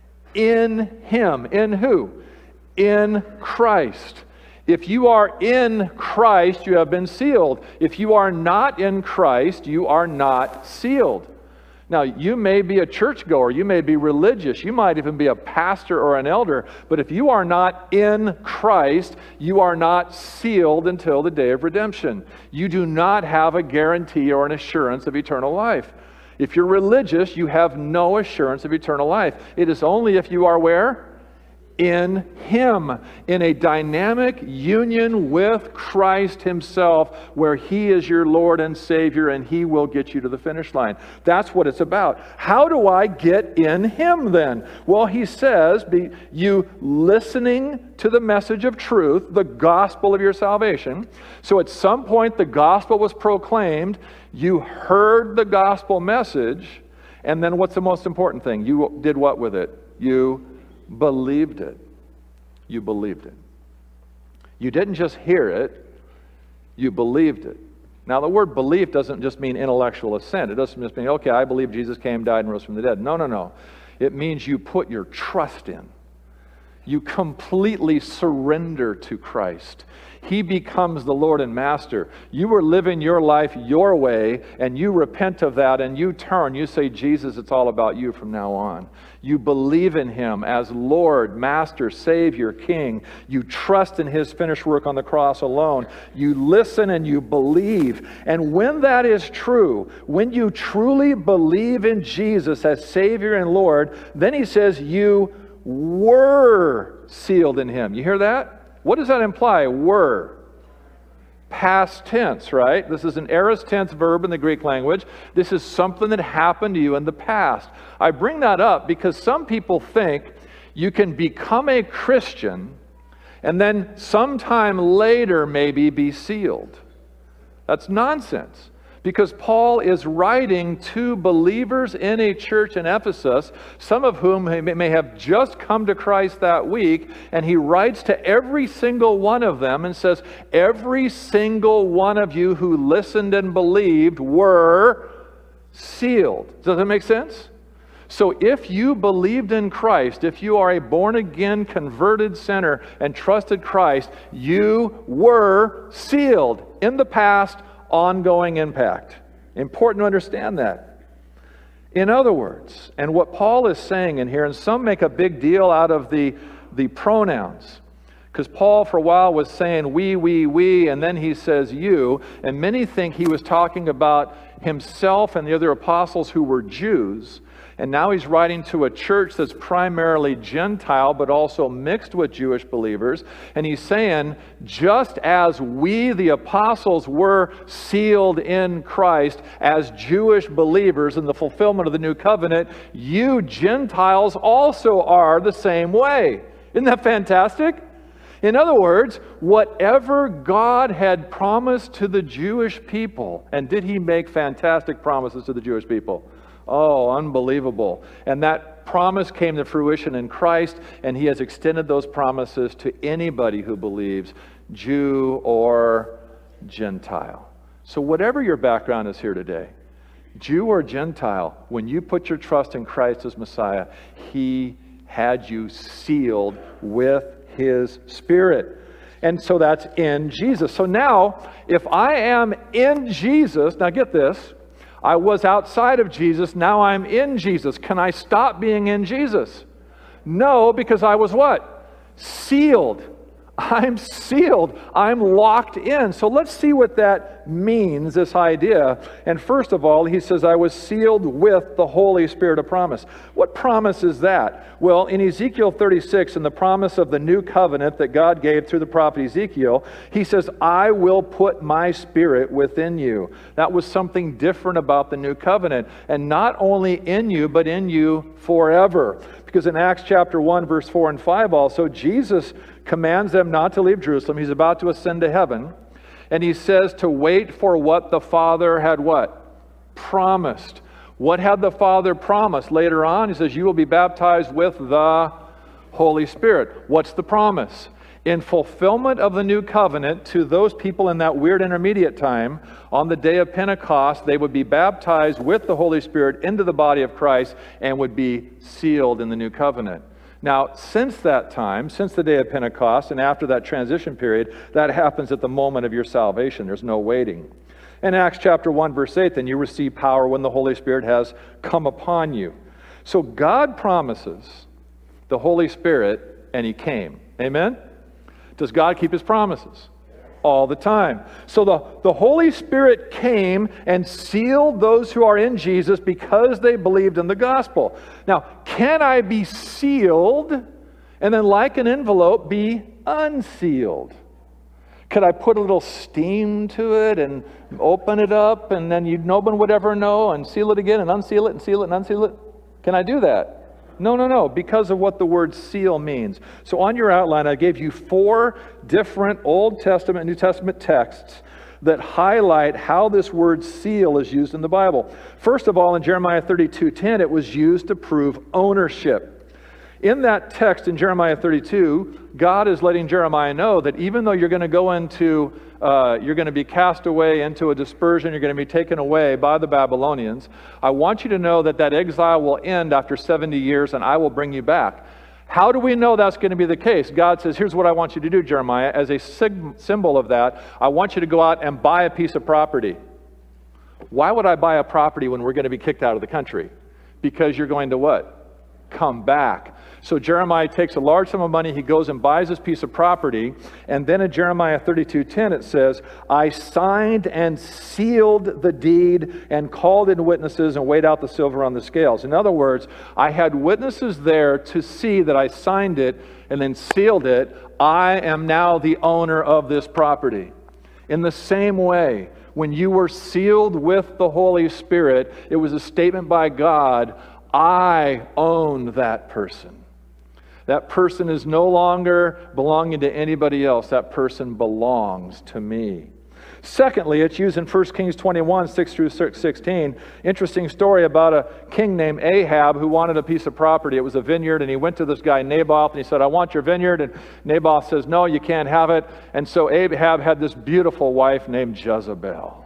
In him. In who? In Christ. If you are in Christ, you have been sealed. If you are not in Christ, you are not sealed. Now, you may be a churchgoer, you may be religious, you might even be a pastor or an elder, but if you are not in Christ, you are not sealed until the day of redemption. You do not have a guarantee or an assurance of eternal life. If you're religious, you have no assurance of eternal life. It is only if you are where? In him, in a dynamic union with Christ himself, where he is your Lord and Savior, and he will get you to the finish line. That's what it's about. How do I get in him then? Well, he says, you listening to the message of truth, the gospel of your salvation. So at some point the gospel was proclaimed, you heard the gospel message, and then what's the most important thing? You did what with it? You believed it. You believed it. You didn't just hear it, you believed it. Now, the word belief doesn't just mean intellectual assent. It doesn't just mean, okay, I believe Jesus came, died, and rose from the dead. No, no, no. It means you put your trust in. You completely surrender to Christ. He becomes the Lord and Master. You were living your life your way, and you repent of that, and you turn. You say, Jesus, it's all about you from now on. You believe in Him as Lord, Master, Savior, King. You trust in His finished work on the cross alone. You listen and you believe. And when that is true, when you truly believe in Jesus as Savior and Lord, then He says you were sealed in Him. You hear that? What does that imply? Were. Past tense, right? This is an aorist tense verb in the Greek language. This is something that happened to you in the past. I bring that up because some people think you can become a Christian and then sometime later maybe be sealed. That's nonsense. Because Paul is writing to believers in a church in Ephesus, some of whom may have just come to Christ that week, and he writes to every single one of them and says, every single one of you who listened and believed were sealed. Does that make sense? So if you believed in Christ, if you are a born-again, converted sinner and trusted Christ, you were sealed in the past. Ongoing impact. Important to understand that. In other words, and what Paul is saying in here, and some make a big deal out of the pronouns, because Paul for a while was saying we, and then he says you, and many think he was talking about himself and the other apostles who were Jews. And now he's writing to a church that's primarily Gentile, but also mixed with Jewish believers. And he's saying, just as we, the apostles, were sealed in Christ as Jewish believers in the fulfillment of the new covenant, you Gentiles also are the same way. Isn't that fantastic? In other words, whatever God had promised to the Jewish people, and did He make fantastic promises to the Jewish people? Oh, unbelievable. And that promise came to fruition in Christ, and He has extended those promises to anybody who believes, Jew or Gentile. So whatever your background is here today, Jew or Gentile, when you put your trust in Christ as Messiah, He had you sealed with His Spirit. And so that's in Jesus. So now, if I am in Jesus, now get this, I was outside of Jesus, now I'm in Jesus. Can I stop being in Jesus? No, because I was what? Sealed. I'm sealed. I'm locked in. So let's see what that means, this idea. And first of all, he says, I was sealed with the Holy Spirit of promise. What promise is that? Well, in Ezekiel 36, in the promise of the new covenant that God gave through the prophet Ezekiel, he says, I will put my Spirit within you. That was something different about the new covenant. And not only in you, but in you forever. Because in Acts chapter 1, verse 4 and 5 also, Jesus commands them not to leave Jerusalem. He's about to ascend to heaven. And he says to wait for what the Father had what? Promised. What had the Father promised? Later on, he says, you will be baptized with the Holy Spirit. What's the promise? In fulfillment of the new covenant to those people in that weird intermediate time, on the day of Pentecost, they would be baptized with the Holy Spirit into the body of Christ and would be sealed in the new covenant. Now, since that time, since the day of Pentecost, and after that transition period, that happens at the moment of your salvation. There's no waiting. In Acts chapter 1, verse 8, then you receive power when the Holy Spirit has come upon you. So God promises the Holy Spirit, and He came. Amen? Does God keep His promises? All the time. So the Holy Spirit came and sealed those who are in Jesus because they believed in the gospel. Now, can I be sealed and then, like an envelope, be unsealed? Could I put a little steam to it and open it up and then no one would ever know, and seal it again and unseal it and seal it and unseal it? Can I do that? No, because of what the word seal means. So on your outline, I gave you 4 different Old Testament and New Testament texts that highlight how this word seal is used in the Bible. First of all, in Jeremiah 32:10, it was used to prove ownership. In that text in Jeremiah 32, God is letting Jeremiah know that even though you're going to go into, you're going to be cast away into a dispersion, you're going to be taken away by the Babylonians, I want you to know that that exile will end after 70 years and I will bring you back. How do we know that's going to be the case? God says, here's what I want you to do, Jeremiah. As a symbol of that, I want you to go out and buy a piece of property. Why would I buy a property when we're going to be kicked out of the country? Because you're going to what? Come back. So Jeremiah takes a large sum of money, he goes and buys this piece of property, and then in Jeremiah 32:10 it says, I signed and sealed the deed and called in witnesses and weighed out the silver on the scales. In other words, I had witnesses there to see that I signed it and then sealed it. I am now the owner of this property. In the same way, when you were sealed with the Holy Spirit, it was a statement by God, I own that person. That person is no longer belonging to anybody else. That person belongs to me. Secondly, it's used in 1 Kings 21, 6 through 16. Interesting story about a king named Ahab who wanted a piece of property. It was a vineyard, and he went to this guy Naboth, and he said, I want your vineyard. And Naboth says, no, you can't have it. And so Ahab had this beautiful wife named Jezebel.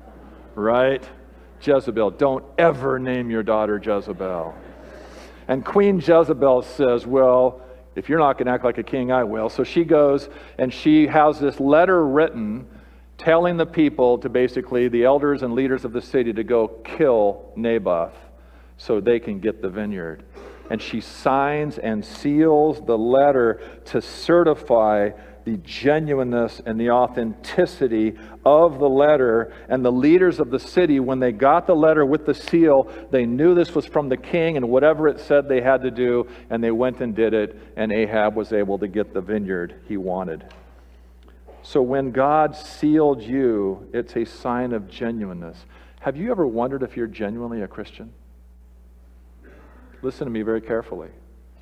Right? Jezebel. Don't ever name your daughter Jezebel. And Queen Jezebel says, well, if you're not going to act like a king, I will. So she goes and she has this letter written telling the people to basically, the elders and leaders of the city, to go kill Naboth so they can get the vineyard. And she signs and seals the letter to certify the genuineness and the authenticity of the letter. And the leaders of the city, when they got the letter with the seal, they knew this was from the king, and whatever it said they had to do, and they went and did it, and Ahab was able to get the vineyard he wanted. So when God sealed you, it's a sign of genuineness. Have you ever wondered if you're genuinely a Christian? Listen to me very carefully.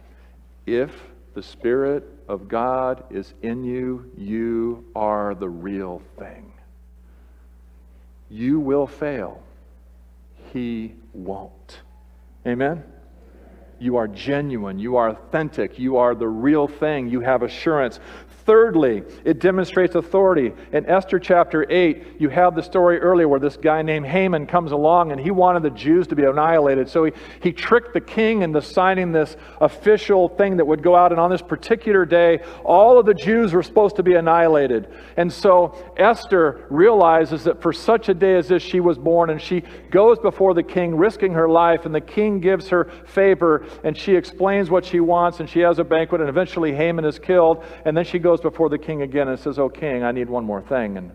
If the Spirit of God is in you, you are the real thing. You will fail. He won't. Amen? You are genuine. You are authentic. You are the real thing. You have assurance. Thirdly, it demonstrates authority. In Esther chapter 8, you have the story earlier where this guy named Haman comes along and he wanted the Jews to be annihilated. So he tricked the king into signing this official thing that would go out, and on this particular day, all of the Jews were supposed to be annihilated. And so Esther realizes that for such a day as this she was born, and she goes before the king risking her life, and the king gives her favor, and she explains what she wants, and she has a banquet, and eventually Haman is killed, and then she goes before the king again and says, oh king, I need one more thing. And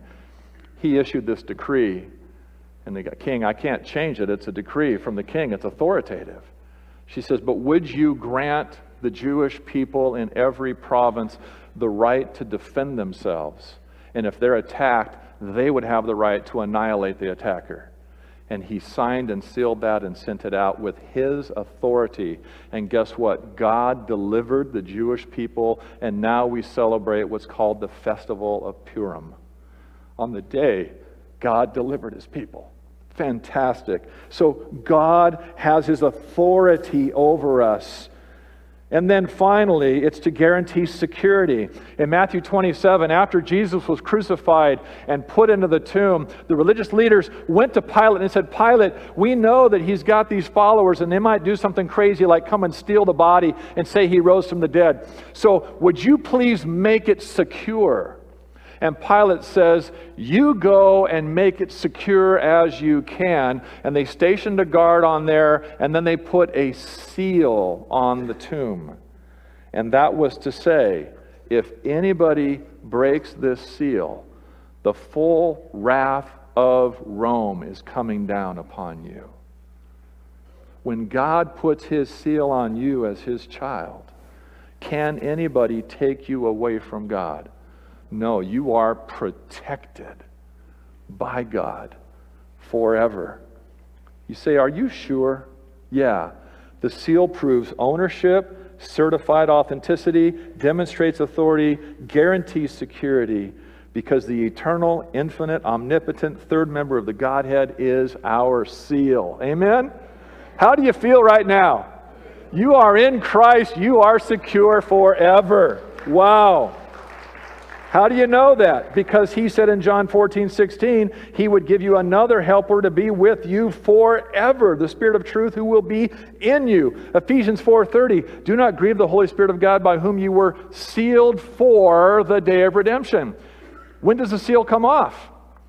he issued this decree, and the king, I can't change it. It's a decree from the king. It's authoritative. She says, but would you grant the Jewish people in every province the right to defend themselves? And if they're attacked, they would have the right to annihilate the attacker. And he signed and sealed that and sent it out with his authority. And guess what? God delivered the Jewish people, and now we celebrate what's called the Festival of Purim. On the day, God delivered his people. Fantastic. So God has his authority over us. And then finally, it's to guarantee security. In Matthew 27, after Jesus was crucified and put into the tomb, the religious leaders went to Pilate and said, Pilate, we know that he's got these followers and they might do something crazy like come and steal the body and say he rose from the dead. So would you please make it secure? And Pilate says, you go and make it secure as you can. And they stationed a guard on there, and then they put a seal on the tomb. And that was to say, if anybody breaks this seal, the full wrath of Rome is coming down upon you. When God puts his seal on you as his child, can anybody take you away from God? No, you are protected by God forever. You say, are you sure? Yeah. The seal proves ownership, certified authenticity, demonstrates authority, guarantees security, because the eternal, infinite, omnipotent third member of the Godhead is our seal. Amen? How do you feel right now? You are in Christ. You are secure forever. Wow. How do you know that? Because he said in John 14:16, he would give you another helper to be with you forever, the Spirit of truth who will be in you. Ephesians 4:30, do not grieve the Holy Spirit of God by whom you were sealed for the day of redemption. When does the seal come off?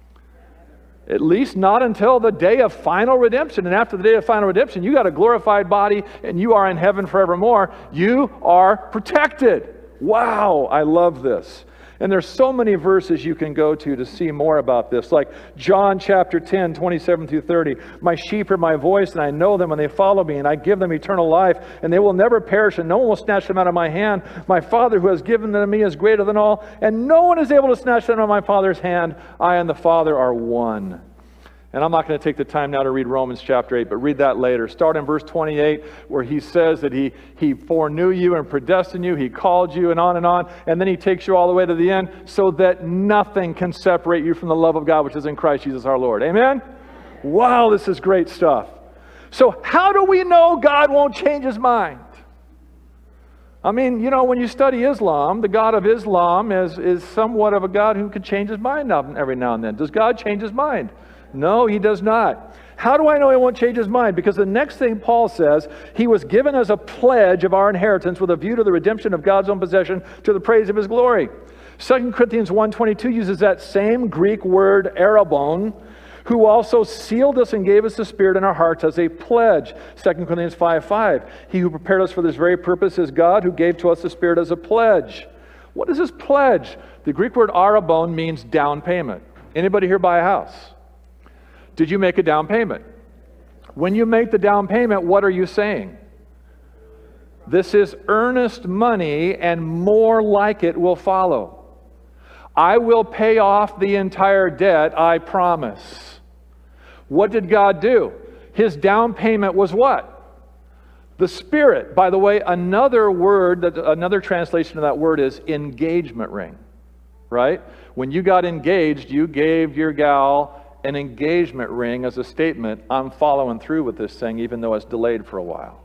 At least not until the day of final redemption. And after the day of final redemption, you got a glorified body and you are in heaven forevermore. You are protected. Wow, I love this. And there's so many verses you can go to see more about this, like John chapter 10, 27 through 30. My sheep hear my voice, and I know them, and they follow me, and I give them eternal life, and they will never perish, and no one will snatch them out of my hand. My Father who has given them to me is greater than all, and no one is able to snatch them out of my Father's hand. I and the Father are one. And I'm not going to take the time now to read Romans chapter 8, but read that later. Start in verse 28, where he says that he foreknew you and predestined you, he called you, and on, and then he takes you all the way to the end, so that nothing can separate you from the love of God, which is in Christ Jesus our Lord. Amen? Wow, this is great stuff. So how do we know God won't change his mind? I mean, you know, when you study Islam, the God of Islam is somewhat of a God who could change his mind every now and then. Does God change his mind? No, he does not. How do I know he won't change his mind? Because the next thing Paul says, he was given as a pledge of our inheritance with a view to the redemption of God's own possession to the praise of his glory. 2 Corinthians 1:22 uses that same Greek word, arabon, who also sealed us and gave us the Spirit in our hearts as a pledge. 2 Corinthians 5:5, he who prepared us for this very purpose is God, who gave to us the Spirit as a pledge. What is this pledge? The Greek word arabon means down payment. Anybody here buy a house? Did you make a down payment? When you make the down payment, what are you saying? This is earnest money, and more like it will follow. I will pay off the entire debt, I promise. What did God do? His down payment was what? The Spirit. By the way, another translation of that word is engagement ring, right? When you got engaged, you gave your gal an engagement ring as a statement, I'm following through with this thing even though it's delayed for a while.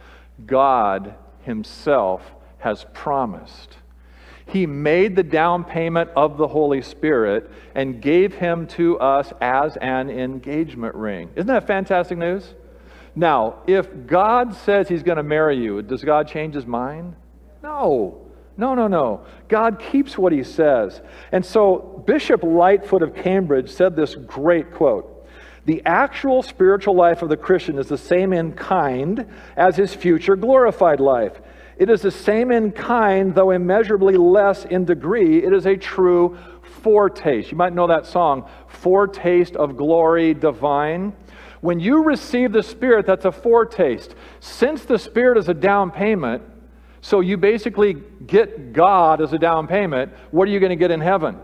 God himself has promised. He made the down payment of the Holy Spirit and gave him to us as an engagement ring. Isn't that fantastic news? Now, if God says he's going to marry you, does God change his mind? No. No. God keeps what he says. And so Bishop Lightfoot of Cambridge said this great quote: the actual spiritual life of the Christian is the same in kind as his future glorified life. It is the same in kind, though immeasurably less in degree. It is a true foretaste. You might know that song, Foretaste of Glory Divine. When you receive the Spirit, that's a foretaste. Since the Spirit is a down payment, so you basically get God as a down payment, what are you going to get in heaven?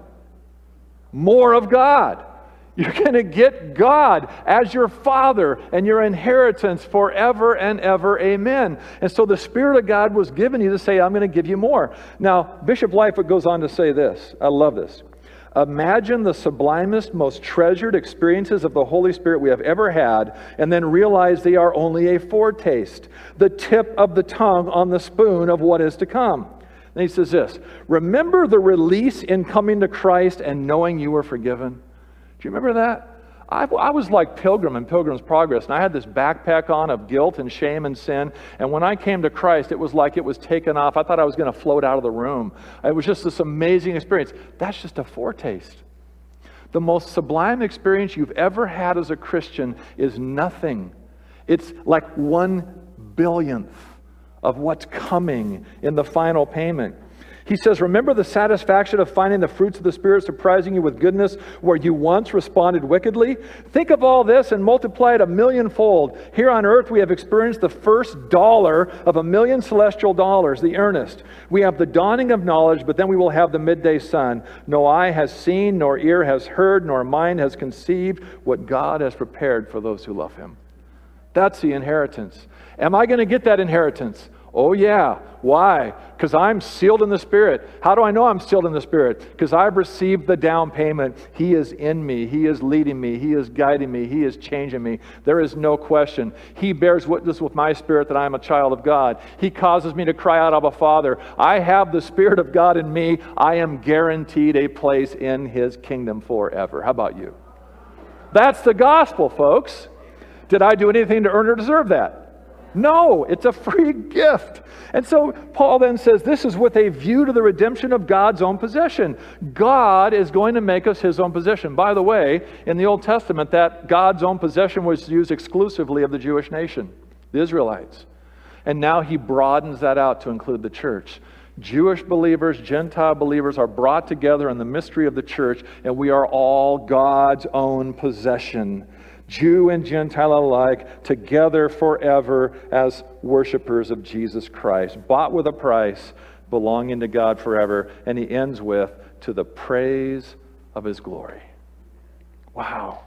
More of God. You're going to get God as your Father and your inheritance forever and ever. Amen. And so the Spirit of God was given you to say, I'm going to give you more. Now, Bishop Lightfoot goes on to say this. I love this. Imagine the sublimest, most treasured experiences of the Holy Spirit we have ever had, and then realize they are only a foretaste, the tip of the tongue on the spoon of what is to come. And he says this: remember the release in coming to Christ and knowing you were forgiven? Do you remember that? I was like Pilgrim in Pilgrim's Progress, and I had this backpack on of guilt and shame and sin, and when I came to Christ, it was like it was taken off. I thought I was going to float out of the room. It was just this amazing experience. That's just a foretaste. The most sublime experience you've ever had as a Christian is nothing. It's like 1/billionth of what's coming in the final payment. He says, remember the satisfaction of finding the fruits of the Spirit surprising you with goodness where you once responded wickedly? Think of all this and multiply it 1,000,000-fold. Here on earth we have experienced the first dollar of 1,000,000 celestial dollars, the earnest. We have the dawning of knowledge, but then we will have the midday sun. No eye has seen, nor ear has heard, nor mind has conceived what God has prepared for those who love him. That's the inheritance. Am I going to get that inheritance? Oh yeah. Why? Because I'm sealed in the Spirit. How do I know I'm sealed in the Spirit? Because I've received the down payment. He is in me. He is leading me. He is guiding me. He is changing me. There is no question. He bears witness with my spirit that I am a child of God. He causes me to cry out, Abba, Father. I have the Spirit of God in me. I am guaranteed a place in His kingdom forever. How about you? That's the gospel, folks. Did I do anything to earn or deserve that? No, it's a free gift. And so Paul then says this is with a view to the redemption of God's own possession. God is going to make us His own possession. By the way, in the Old Testament, that God's own possession was used exclusively of the Jewish nation, the Israelites. And now He broadens that out to include the church. Jewish believers, Gentile believers are brought together in the mystery of the church, and we are all God's own possession. Jew and Gentile alike, together forever as worshipers of Jesus Christ, bought with a price, belonging to God forever. And he ends with, to the praise of His glory. Wow.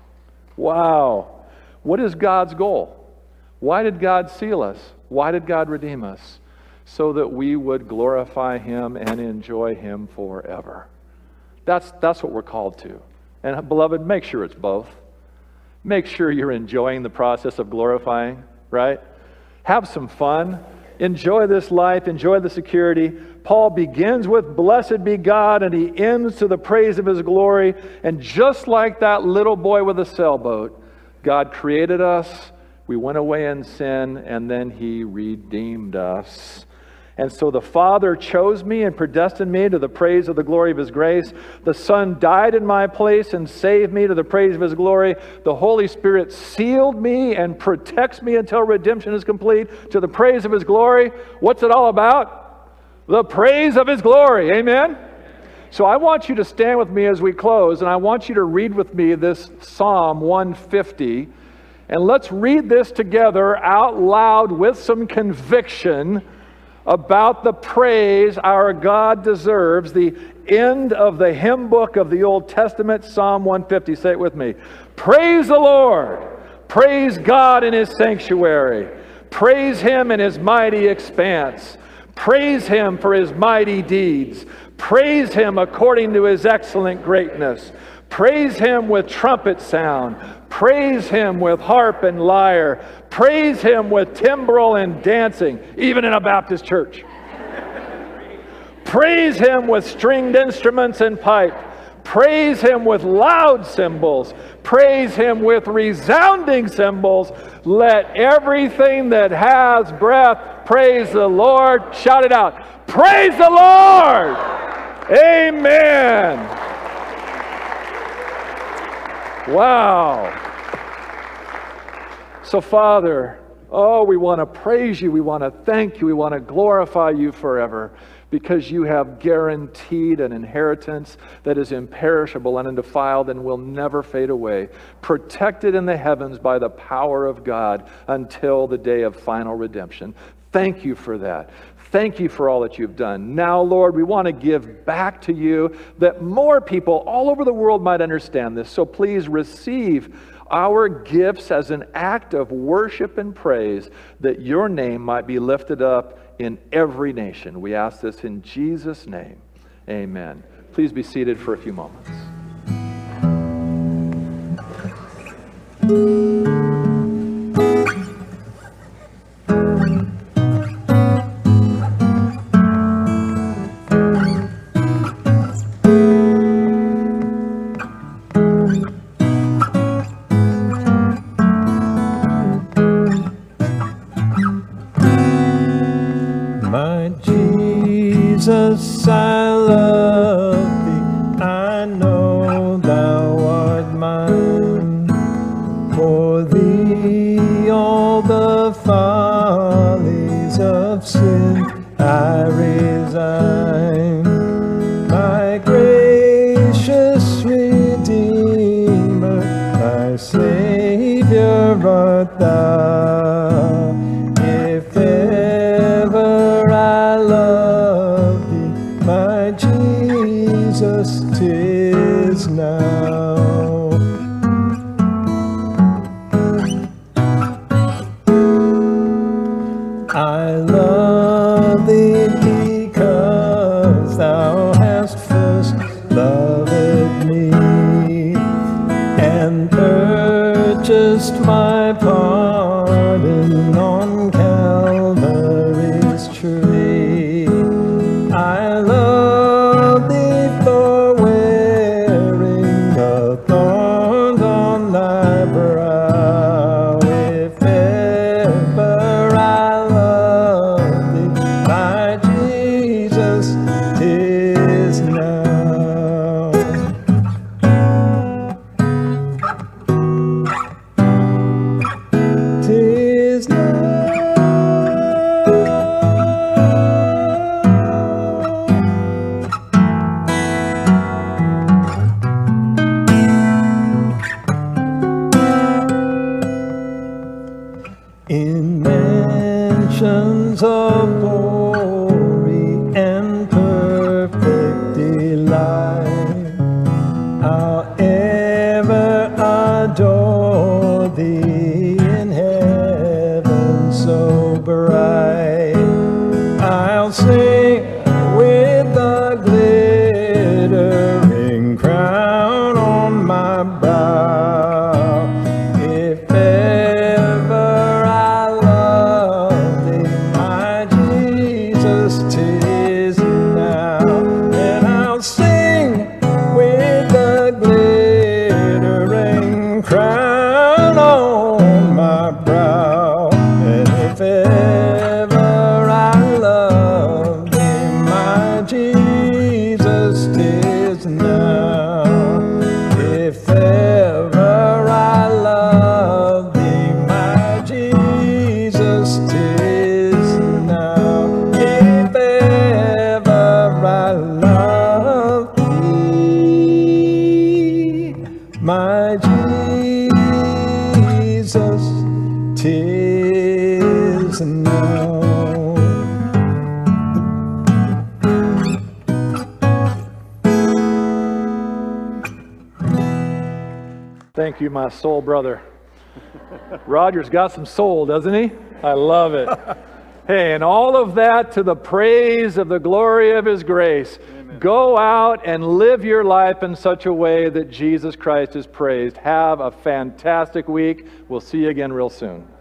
Wow. What is God's goal? Why did God seal us? Why did God redeem us? So that we would glorify Him and enjoy Him forever. That's what we're called to. And beloved, make sure it's both. Make sure you're enjoying the process of glorifying, right? Have some fun. Enjoy this life. Enjoy the security. Paul begins with, blessed be God, and he ends to the praise of His glory. And just like that little boy with a sailboat, God created us. We went away in sin, and then He redeemed us. And so the Father chose me and predestined me to the praise of the glory of His grace. The Son died in my place and saved me to the praise of His glory. The Holy Spirit sealed me and protects me until redemption is complete to the praise of His glory. What's it all about? The praise of His glory. Amen? So I want you to stand with me as we close, and I want you to read with me this Psalm 150. And let's read this together out loud with some conviction about the praise our God deserves. The end of the hymn book of the Old Testament, Psalm 150. Say it with me. Praise the Lord. Praise God in His sanctuary. Praise Him in His mighty expanse. Praise Him for His mighty deeds. Praise Him according to His excellent greatness. Praise Him with trumpet sound. Praise Him with harp and lyre. Praise Him with timbrel and dancing, even in a Baptist church. Praise Him with stringed instruments and pipe. Praise Him with loud cymbals. Praise Him with resounding cymbals. Let everything that has breath praise the Lord. Shout it out. Praise the Lord. Amen. Wow. So Father, we want to praise You. We want to thank You. We want to glorify You forever because You have guaranteed an inheritance that is imperishable and undefiled and will never fade away, protected in the heavens by the power of God until the day of final redemption. Thank You for that. Thank You for all that You've done. Now, Lord, we want to give back to You that more people all over the world might understand this. So please receive our gifts as an act of worship and praise, that Your name might be lifted up in every nation. We ask this in Jesus' name. Amen. Please be seated for a few moments. Jesus, I love Thee, I know Thou art mine. For Thee all the follies of sin I resign. My gracious Redeemer, my Savior art Thou. If ever I love Thee, my Jesus, 'tis now. I love in mansions of glory and perfect delight. I'll ever adore thee in heaven so bright. I'll sing with the glittering crown on my brow. If ever I love thee, my Jesus, 'tis now. And I'll sing with the glittering crown on my brow. And if ever I love thee, my Jesus, 'tis now. If ever I love thee, my Jesus, 'tis now. If ever I love thee, my Jesus, 'tis now. Thank you, my soul brother. Roger's got some soul, doesn't he? I love it. Hey, and all of that to the praise of the glory of His grace. Amen. Go out and live your life in such a way that Jesus Christ is praised. Have a fantastic week. We'll see you again real soon.